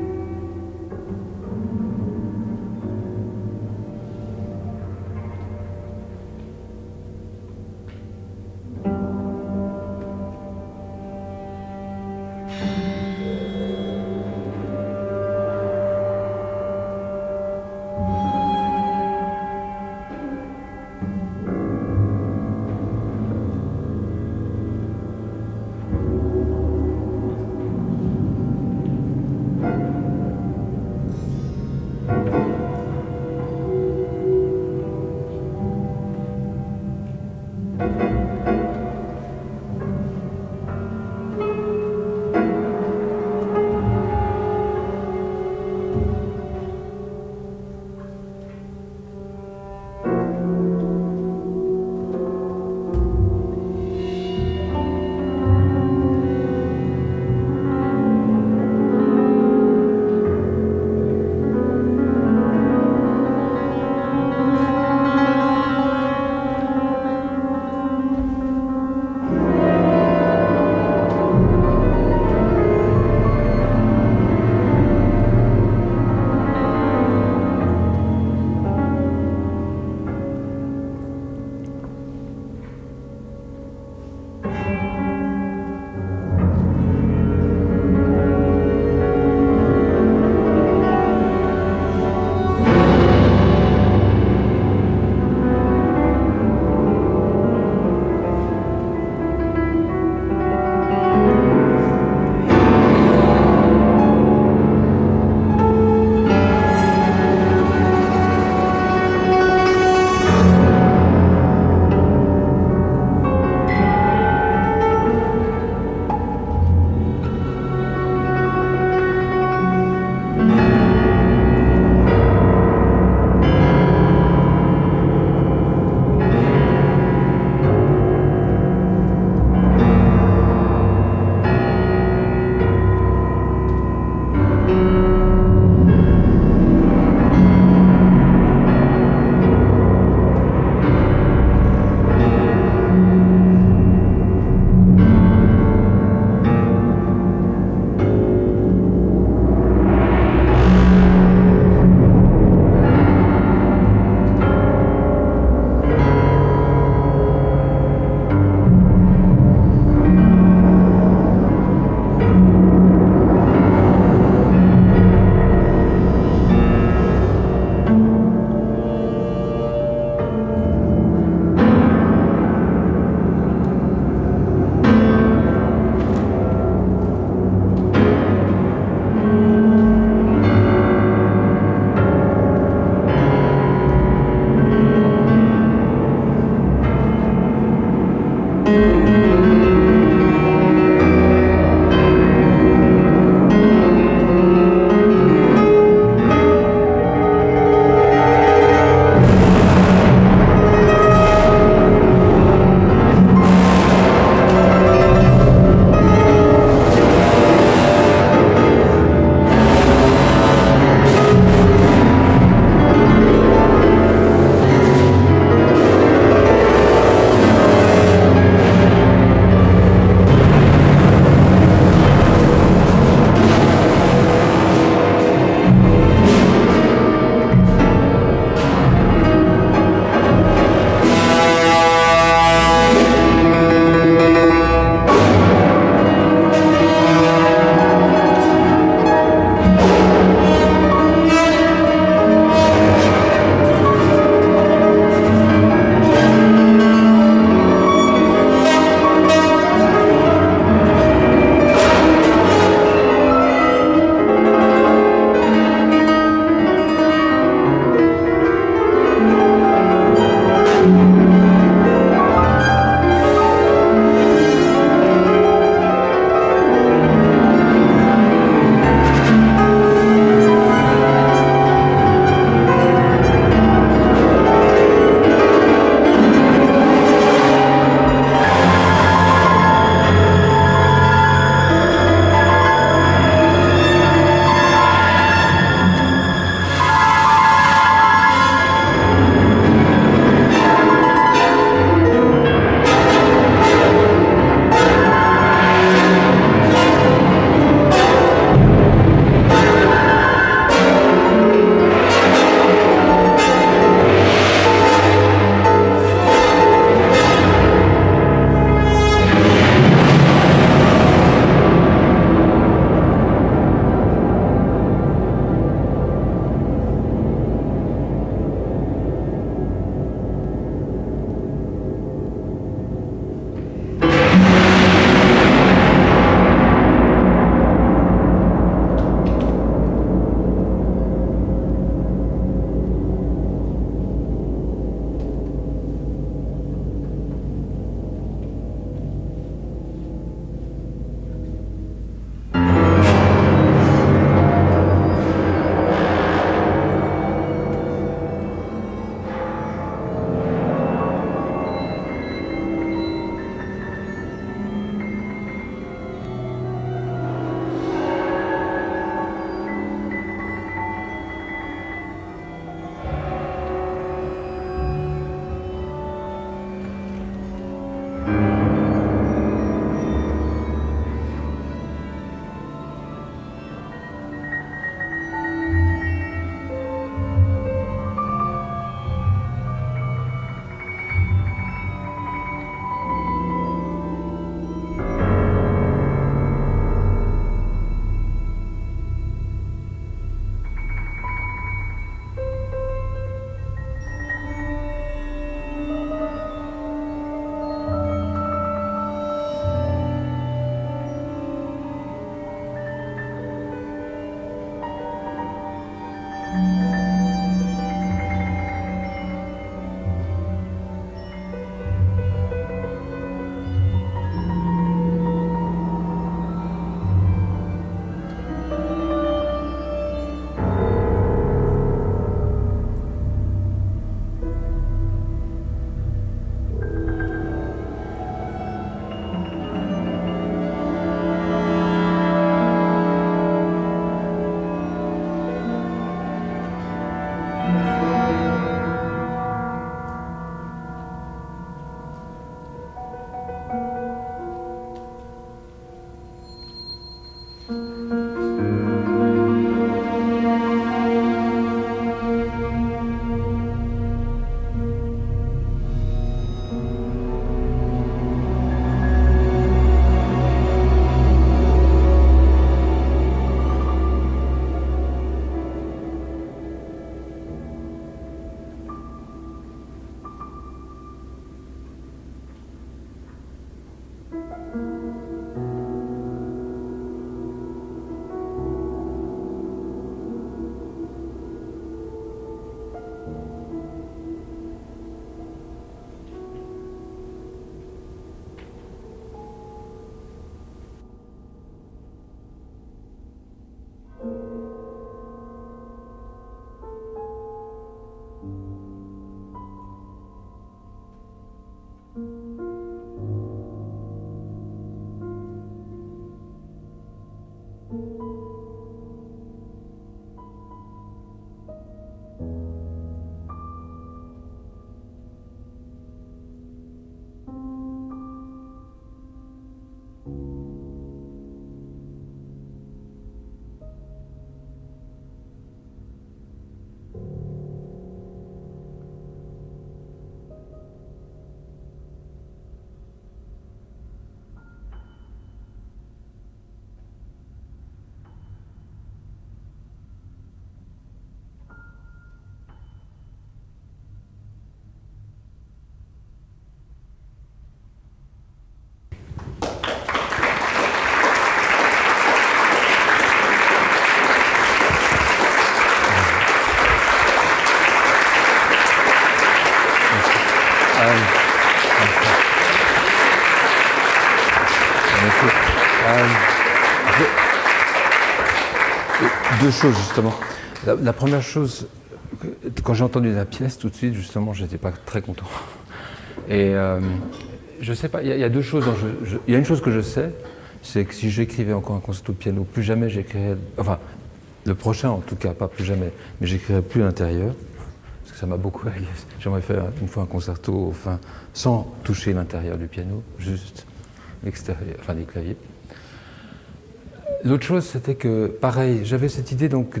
Deux choses justement. La première chose, quand j'ai entendu la pièce, tout de suite, justement, j'étais pas très content. Et je sais pas, il y a deux choses. Il y a une chose que je sais, c'est que si j'écrivais encore un concerto de piano, plus jamais j'écrirais. Enfin, le prochain en tout cas, pas plus jamais, mais j'écrirais plus l'intérieur, parce que ça m'a beaucoup agacé. J'aimerais faire une fois un concerto, enfin, sans toucher l'intérieur du piano, juste l'extérieur, enfin les claviers. L'autre chose, c'était que, pareil, j'avais cette idée donc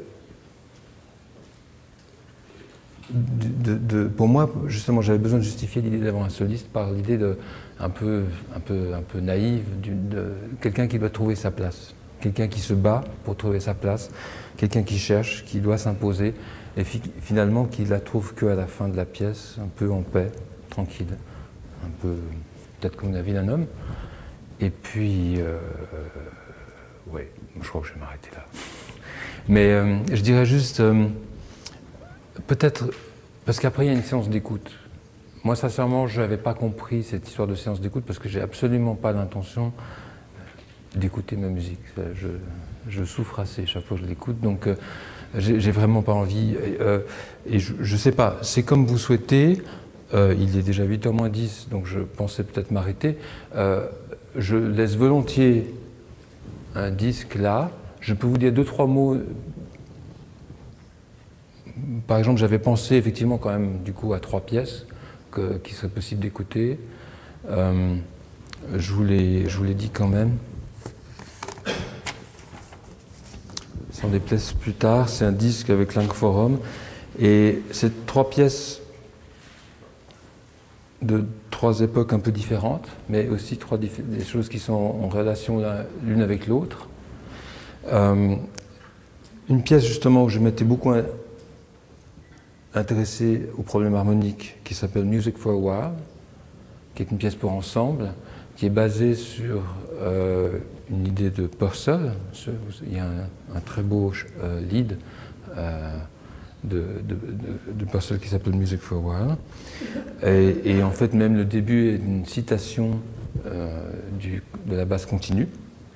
pour moi, justement, j'avais besoin de justifier l'idée d'avoir un soliste par l'idée un peu naïve, de quelqu'un qui doit trouver sa place, quelqu'un qui se bat pour trouver sa place, quelqu'un qui cherche, qui doit s'imposer, et finalement qui la trouve qu'à la fin de la pièce, un peu en paix, tranquille, un peu peut-être comme la vie d'un homme. Et puis, oui, je crois que je vais m'arrêter là. Mais je dirais juste, peut-être, parce qu'après il y a une séance d'écoute. Moi, sincèrement, je n'avais pas compris cette histoire de séance d'écoute parce que j'ai absolument pas l'intention d'écouter ma musique. Je souffre assez chaque fois que je l'écoute, donc j'ai vraiment pas envie. Et je sais pas, c'est comme vous souhaitez. Il est déjà 8h moins 10, donc je pensais peut-être m'arrêter. Je laisse volontiers un disque là. Je peux vous dire 2-3 mots. Par exemple, j'avais pensé effectivement quand même du coup à 3 pièces qui serait possible d'écouter. Je vous les dis quand même. Ça en déplaise plus tard. C'est un disque avec Langforum. Et c'est 3 pièces de 3 époques un peu différentes, mais aussi des choses qui sont en relation l'une avec l'autre. Une pièce justement où je m'étais beaucoup intéressé au problème harmonique qui s'appelle Music for a While, qui est une pièce pour ensemble, qui est basée sur une idée de Purcell. Il y a un très beau lead de Purcell qui s'appelle Music for a While. Et en fait, même le début est une citation de la basse continue.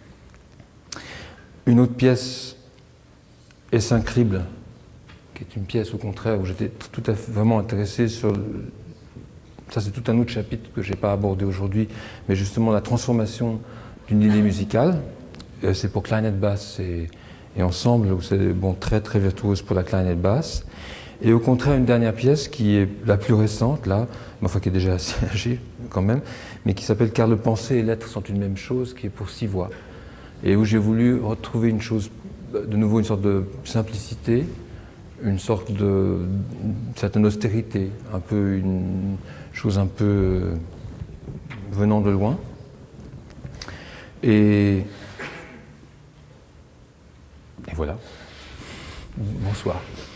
Une autre pièce est Saint-Crible, qui est une pièce au contraire où j'étais tout à fait vraiment intéressé sur. Ça, c'est tout un autre chapitre que je n'ai pas abordé aujourd'hui, mais justement la transformation d'une idée musicale. C'est pour clarinette basse et ensemble, où c'est très très virtuose pour la clarinette basse. Et au contraire, une dernière pièce qui est la plus récente, là, mais enfin qui est déjà assez âgée quand même, mais qui s'appelle Car le pensée et l'être sont une même chose, qui est pour 6 voix. Et où j'ai voulu retrouver une chose, de nouveau une sorte de simplicité, une sorte de certaine austérité, un peu une chose un peu venant de loin. Et voilà. Bonsoir.